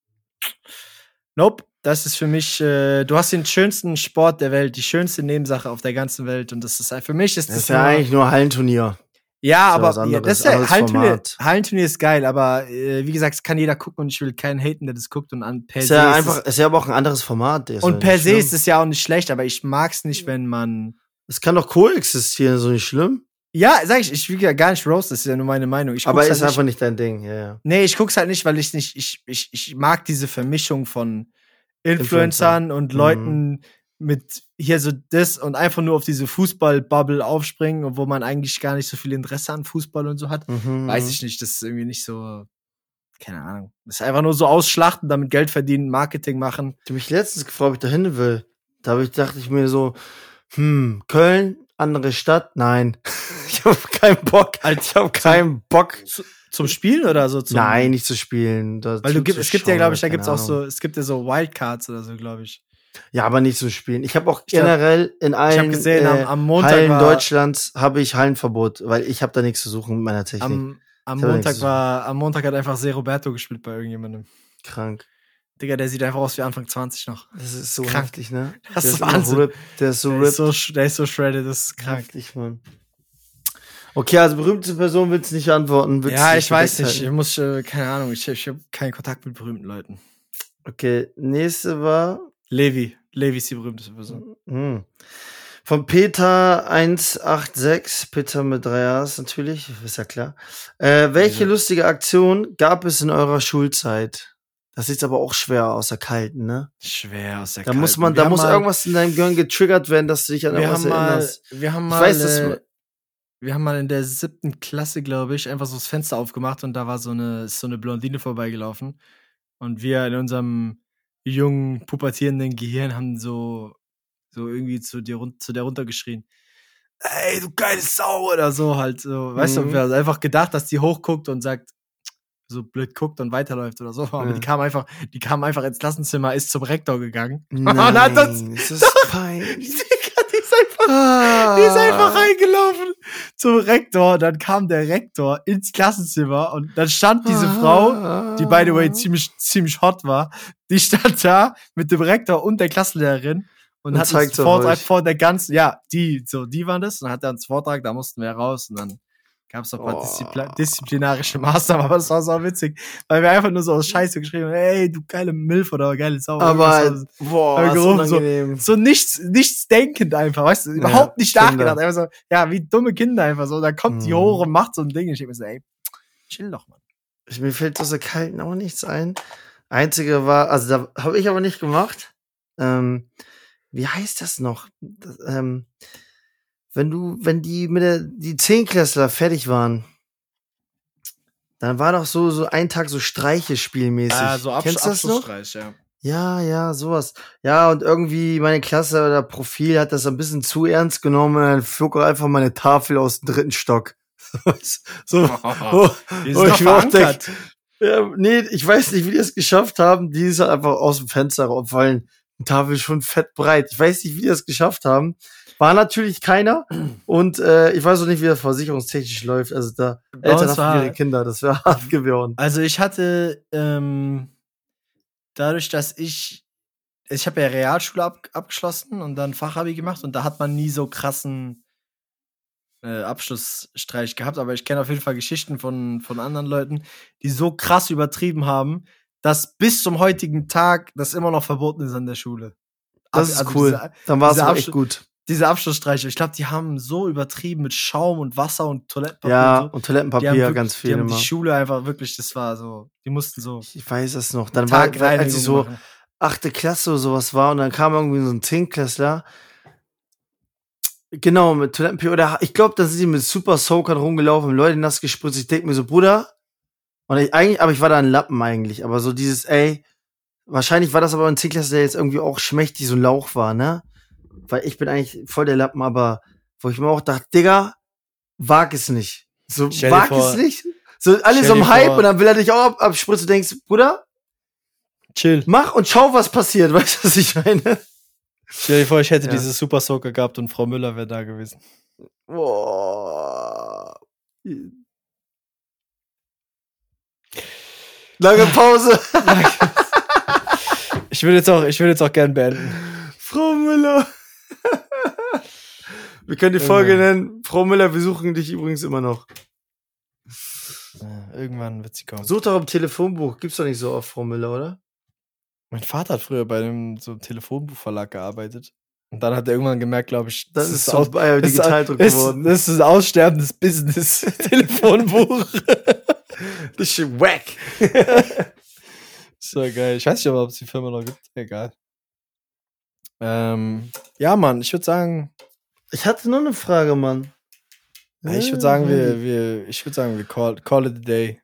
Nope. Das ist für mich... du hast den schönsten Sport der Welt, die schönste Nebensache auf der ganzen Welt und das ist für mich... Das ist ja eigentlich nur Hallenturnier. Ja, Ist ja aber was anderes, das ist ja, anderes Format. Hallenturnier ist geil, aber wie gesagt, es kann jeder gucken und ich will keinen haten, der das guckt und per Ist se ja ist einfach, ist ja aber auch ein anderes Format. und per se ist es ja auch nicht schlecht, aber ich mag's nicht, wenn man Es kann doch koexistieren, so nicht schlimm. ja, sag ich will ja gar nicht roast, das ist ja nur meine Meinung. Ich Aber guck's ist halt einfach nicht dein Ding, ja. Nee, ich guck's halt nicht, weil ich mag diese Vermischung von Influencern und Leuten mit hier so das und einfach nur auf diese Fußball-Bubble aufspringen, und wo man eigentlich gar nicht so viel Interesse an Fußball und so hat. Weiß ich nicht, das ist irgendwie nicht so, keine Ahnung. Das ist einfach nur so ausschlachten, damit Geld verdienen, Marketing machen. Ich hab mich letztens gefragt, ob ich da hin will. Dachte ich mir so, Köln, andere Stadt? Nein. Ich hab keinen Bock. Ich hab keinen Bock. Zum Spielen oder so? Nein, nicht zu spielen. Weil es gibt ja, glaube ich, da gibt's auch so, es gibt ja so Wildcards oder so, glaube ich. Ja, aber nicht zu spielen. Ich habe auch generell in allen ich hab gesehen, am Montag Hallen war, Deutschlands habe ich Hallenverbot, weil ich habe da nichts zu suchen mit meiner Technik. Am Montag hat einfach Se Roberto gespielt bei irgendjemandem. Krank. Digga, der sieht einfach aus wie Anfang 20 noch. Das ist so krank. heftig, ne? Das ist Wahnsinn. Der ist so Der ripped. ist so shredded, das ist krank. Heftig, Mann. Okay, also berühmte Person willst du nicht antworten. Ja, ich weiß nicht. Ich muss, keine Ahnung, ich habe keinen Kontakt mit berühmten Leuten. Okay, nächste war Levi ist die berühmteste Person. von Peter 186, Peter mit 3 A's natürlich, ist ja klar. Welche lustige Aktion gab es in eurer Schulzeit? Das sieht aber auch schwer aus der Kalten, ne? Schwer aus der Da Kalten. muss irgendwas in deinem Gehirn getriggert werden, dass du dich an irgendwas erinnerst. Wir haben mal in der 7. Klasse, glaube ich, einfach so das Fenster aufgemacht und da war so eine Blondine vorbeigelaufen. Und wir in unserem jungen, pubertierenden Gehirn haben so irgendwie zu der runtergeschrien. Ey, du geile Sau oder so halt. So. Weißt du, wir haben einfach gedacht, dass die hochguckt und sagt, so blöd guckt und weiterläuft oder so. Aber die kam einfach ins Klassenzimmer, ist zum Rektor gegangen. Nein, und hat uns, das ist peinlich. Die ist einfach reingelaufen zum Rektor. Dann kam der Rektor ins Klassenzimmer und dann stand diese Frau, die by the way ziemlich hot war, die stand da mit dem Rektor und der Klassenlehrerin und hat uns Vortrag vor der ganzen, die waren das, und hat dann uns Vortrag, da mussten wir raus und dann gab es noch ein paar disziplinarische Maßnahmen, aber das war so witzig, weil wir einfach nur so aus Scheiße geschrieben haben, ey, du geile Milf oder geile Sau. Aber, so nichts denkend einfach, weißt du, überhaupt nicht nachgedacht. Einfach so, wie dumme Kinder einfach so. Da kommt die hoch und macht so ein Ding. Und ich denke mir so, ey, chill doch, Mann. Mir fällt aus der Kalten auch nichts ein. Einzige war, also da habe ich aber nicht gemacht. Wie heißt das noch? Wenn die 10-Klässler fertig waren, dann war doch so ein Tag so Streiche spielmäßig. So Kennst du das noch? Ja. Ja, sowas. Ja, und irgendwie meine Klasse oder Profil hat das ein bisschen zu ernst genommen und dann flog auch einfach meine Tafel aus dem 3. Stock. Die ist noch verankert. Ich weiß nicht, wie die es geschafft haben. Die ist halt einfach aus dem Fenster raufgefallen. Die Tafel ist schon fett breit. Ich weiß nicht, wie die das geschafft haben. War natürlich keiner. Und ich weiß auch nicht, wie das versicherungstechnisch läuft. Also da Eltern haben ihre Kinder. Das wäre hart geworden. Also ich hatte dadurch, dass ich habe ja Realschule abgeschlossen und dann Fachabi gemacht und da hat man nie so krassen Abschlussstreich gehabt, aber ich kenne auf jeden Fall Geschichten von anderen Leuten, die so krass übertrieben haben, dass bis zum heutigen Tag das immer noch verboten ist an der Schule. Das ist cool. Dann war es auch echt gut. Diese Abschlussstreiche, ich glaube, die haben so übertrieben mit Schaum und Wasser und Toilettenpapier. Ja, und so. Und Toilettenpapier, ganz viel. Die haben die Schule einfach wirklich, das war so, die mussten so. Ich weiß es noch. Dann war, als ich so 8. Klasse oder sowas war und dann kam irgendwie so ein 10-Klässler. Genau, mit Toilettenpapier. Oder ich glaube, da sind sie mit Super Soakern rumgelaufen, Leute nass gespritzt. Ich denke mir so, Bruder. Aber ich war da ein Lappen eigentlich. Aber so dieses, wahrscheinlich war das aber ein 10-Klässler, der jetzt irgendwie auch schmächtig so ein Lauch war, ne? Weil ich bin eigentlich voll der Lappen, aber wo ich mir auch dachte, Digga, wag es nicht. So, wag es nicht. So, alle so im Hype und dann will er dich auch abspritzen. Du denkst, Bruder, chill. Mach und schau, was passiert. Weißt du, was ich meine? Stell dir vor, ich hätte diese Super Soaker gehabt und Frau Müller wäre da gewesen. Boah. Lange Pause. Ich würde jetzt auch gern beenden. Frau Müller. Wir können die Folge nennen, Frau Müller, wir suchen dich übrigens immer noch. Ja, irgendwann wird sie kommen. Such doch im Telefonbuch, gibt's doch nicht so oft Frau Müller, oder? Mein Vater hat früher bei einem so Telefonbuchverlag gearbeitet. Und dann hat er irgendwann gemerkt, glaube ich, Das ist so Digitaldruck geworden. Das ist ein aussterbendes Business. Telefonbuch. Das ist schon wack. So geil. Ich weiß nicht, ob es die Firma noch gibt. Egal. Ja, Mann, ich würde sagen. Ich hatte nur eine Frage, Mann. Ich würde sagen, wir call it a day.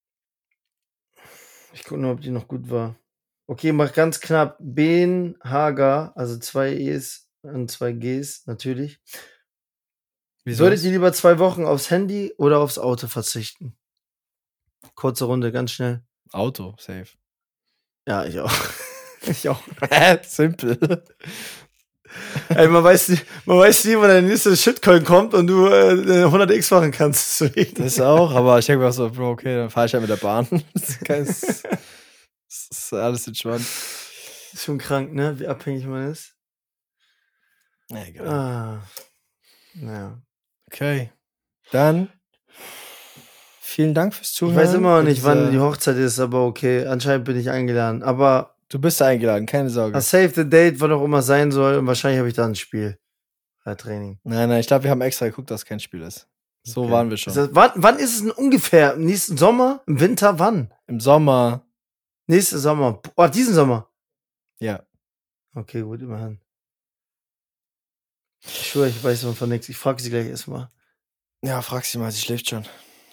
Ich gucke nur, ob die noch gut war. Okay, mach ganz knapp. Ben Hager, also 2 E's und 2 G's, natürlich. Wieso? Würdet ihr lieber 2 Wochen aufs Handy oder aufs Auto verzichten? Kurze Runde, ganz schnell. Auto, safe. Ja, ich auch. Ich auch. Simple. Ey, man weiß nie, wann der nächste Shitcoin kommt und du 100x machen kannst. Das auch, aber ich denke mir auch so, Bro, okay, dann fahr ich halt mit der Bahn. Das ist alles entspannt. Ist schon krank, ne? Wie abhängig man ist. Ja, egal. Naja. Okay. Dann vielen Dank fürs Zuhören. Ich weiß immer noch nicht, wann die Hochzeit ist, aber okay. Anscheinend bin ich eingeladen. Aber du bist eingeladen, keine Sorge. Save the date, wann auch immer sein soll. Und wahrscheinlich habe ich da ein Spiel. Training. Nein, ich glaube, wir haben extra geguckt, dass kein Spiel ist. So Okay. waren wir schon. Wann ist es denn ungefähr? Im nächsten Sommer? Im Winter? Wann? Im Sommer. Nächsten Sommer. Oh, diesen Sommer. Ja. Okay, gut, immerhin. Ich schwöre, ich weiß von nichts. Ich frage sie gleich erstmal. Ja, frag sie mal, sie schläft schon.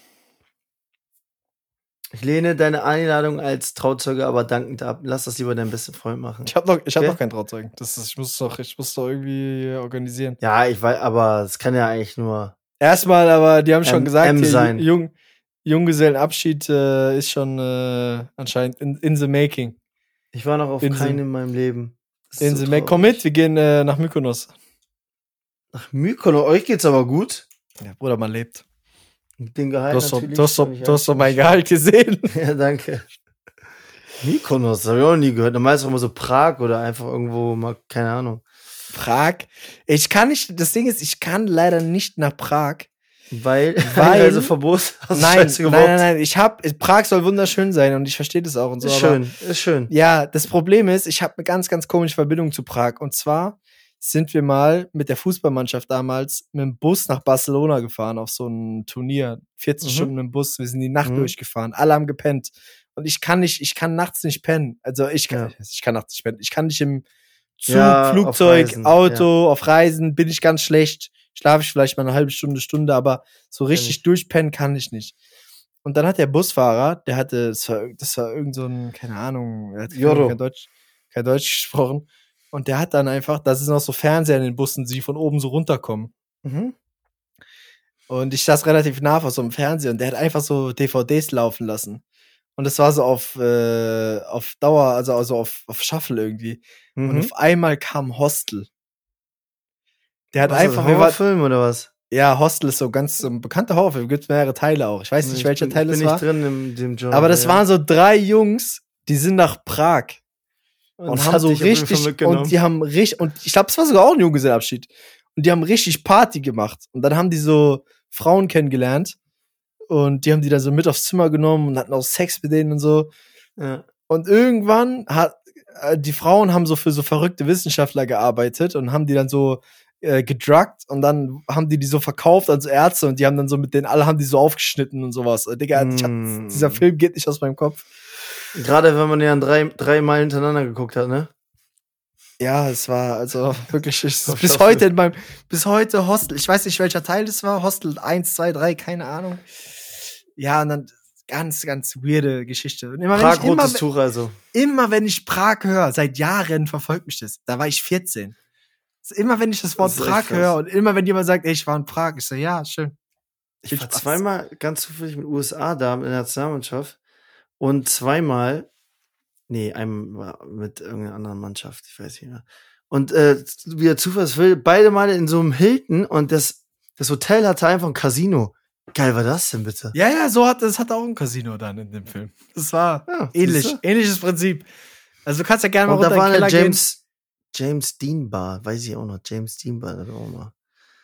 Ich lehne deine Einladung als Trauzeuge aber dankend ab. Lass das lieber deinen besten Freund machen. Ich hab noch keinen Trauzeugen. Ich muss doch irgendwie organisieren. Ja, ich weiß, aber es kann ja eigentlich nur Erstmal, aber die haben schon gesagt, sein. Junggesellenabschied ist schon anscheinend in the making. Ich war noch auf keinen in meinem Leben. In the making. Komm mit, wir gehen nach Mykonos. Nach Mykonos? Euch geht's aber gut. Ja, Bruder, man lebt. Mit dem Gehalt natürlich. Du hast doch mein Gehalt gesehen. Ja, danke. Mykonos, das habe ich auch noch nie gehört. Normalerweise auch immer so Prag oder einfach irgendwo mal, keine Ahnung. Prag? Das Ding ist, ich kann leider nicht nach Prag. Weil also Verbot hast. Nein. Prag soll wunderschön sein und ich verstehe das auch und so. Ist schön. Ja, das Problem ist, ich habe eine ganz, ganz komische Verbindung zu Prag. Und zwar sind wir mal mit der Fußballmannschaft damals mit dem Bus nach Barcelona gefahren auf so ein Turnier. 14 Stunden mit dem Bus, wir sind die Nacht durchgefahren. Alle haben gepennt. Und ich kann nachts nicht pennen. Also ich kann nachts nicht pennen. Ich kann nicht im Zug, Flugzeug, Auto, auf Reisen bin ich ganz schlecht. Schlafe ich vielleicht mal eine halbe Stunde, aber so richtig durchpennen kann ich nicht. Und dann hat der Busfahrer, das war irgend so ein, keine Ahnung, er hat kein Deutsch gesprochen. Und der hat dann einfach, das ist noch so Fernseher in den Bussen, die von oben so runterkommen. Und ich saß relativ nah vor so einem Fernseher und der hat einfach so DVDs laufen lassen. Und das war so auf Dauer, also auf Shuffle irgendwie. Und auf einmal kam Hostel. Der hat einfach. Ein Horrorfilm oder was? Ja, Hostel ist so ganz ein bekannter Horrorfilm. Gibt mehrere Teile auch. Ich weiß nicht, welcher Teil es war. Ich bin nicht drin in dem Genre. Aber das waren so 3 Jungs, die sind nach Prag. Und haben so richtig, und die haben richtig, und ich glaube, es war sogar auch ein Junggesellenabschied. Und die haben richtig Party gemacht. Und dann haben die so Frauen kennengelernt. Und die haben die dann so mit aufs Zimmer genommen und hatten auch Sex mit denen und so. Ja. Und irgendwann die Frauen haben so für so verrückte Wissenschaftler gearbeitet und haben die dann so gedruckt und dann haben die so verkauft als Ärzte und die haben dann so mit denen, alle haben die so aufgeschnitten und sowas. Digga, dieser Film geht nicht aus meinem Kopf. Gerade wenn man ja 3 Mal hintereinander geguckt hat, ne? Ja, es war also wirklich bis heute Hostel. Ich weiß nicht, welcher Teil es war. Hostel 1, 2, 3, keine Ahnung. Ja, und dann ganz, ganz weirde Geschichte. Und Prag, rotes Tuch also. Immer wenn ich Prag höre, seit Jahren verfolgt mich das. Da war ich 14. Immer wenn ich das Wort Prag höre und immer wenn jemand sagt, ey, ich war in Prag, ich so, ja, schön. Ich war 2-mal ganz zufällig mit USA da in der Nationalmannschaft und 2-mal, einmal mit irgendeiner anderen Mannschaft, ich weiß nicht mehr. Und wie der Zufall es will, beide Male in so einem Hilton und das Hotel hatte einfach ein Casino. Geil war das denn bitte? Ja, das hat auch ein Casino dann in dem Film. Das war ähnliches Prinzip. Also du kannst ja gerne mal runter in den Keller gehen. James Dean Bar, weiß ich auch noch, James Dean Bar, da auch mal.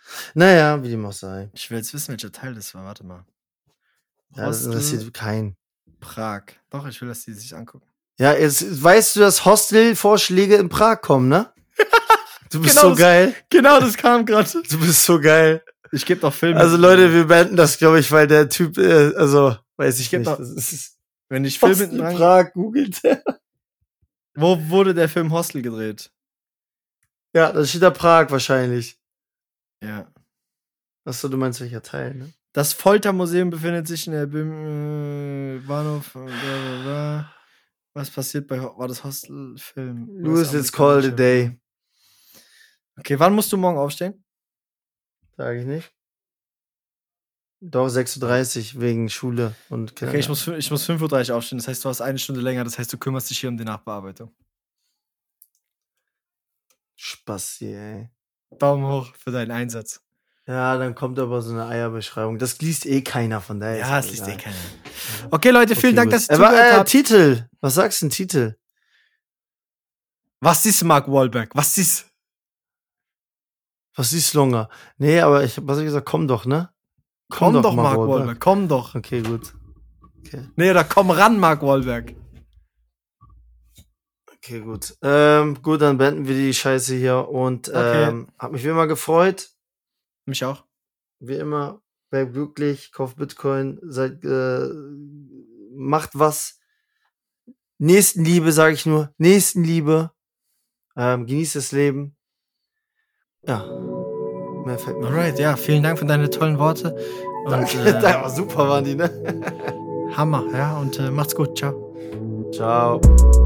Naja, wie dem auch sei. Ich will jetzt wissen, welcher Teil das war. Warte mal. Ja, das interessiert keinen. Prag. Doch, ich will, dass die sich angucken. Ja, jetzt weißt du, dass Hostel-Vorschläge in Prag kommen, ne? Du bist Genau so geil. Genau, das kam gerade. Du bist so geil. Ich gebe doch Filme. Also Leute, wir beenden das, glaube ich, weil der Typ, also, weiß ich nicht. Noch, Das ist wenn ich Filme Hostel Prag googelt. Wo wurde der Film Hostel gedreht? Ja, da steht da Prag wahrscheinlich. Ja. Achso, du meinst welcher Teil, ne? Das Foltermuseum befindet sich in der Bahnhof. Was passiert war das Hostelfilm? Louis, let's call it a day. Okay, wann musst du morgen aufstehen? Sag ich nicht. Doch, 6:30 Uhr wegen Schule und Kinder. Okay, ich muss 5:30 Uhr aufstehen. Das heißt, du hast 1 Stunde länger. Das heißt, du kümmerst dich hier um die Nachbearbeitung. Spasti, ey. Daumen hoch für deinen Einsatz. Ja, dann kommt aber so eine Eierbeschreibung. Das liest eh keiner von daher. Ja, das liest eh keiner. Okay, Leute, vielen Dank, dass ihr zugehört habt. Titel. Was sagst du denn Titel? Was ist Mark Wahlberg? Was ist? Was ist Longer? Nee, aber was hab ich gesagt? Komm doch, ne? Komm doch, Mark Wahlberg. Komm doch. Okay, gut. Okay. Nee, oder komm ran, Mark Wahlberg. Okay, gut. Gut, dann beenden wir die Scheiße hier und hab mich wie immer gefreut. Mich auch. Wie immer, bleibt glücklich, kauft Bitcoin, macht was. Nächstenliebe, sage ich nur. Nächstenliebe. Genießt das Leben. Ja. Mehr fällt mir. Alright, ja, vielen Dank für deine tollen Worte. Und, Danke, super waren die, ne? Hammer, ja, und macht's gut. Ciao. Ciao.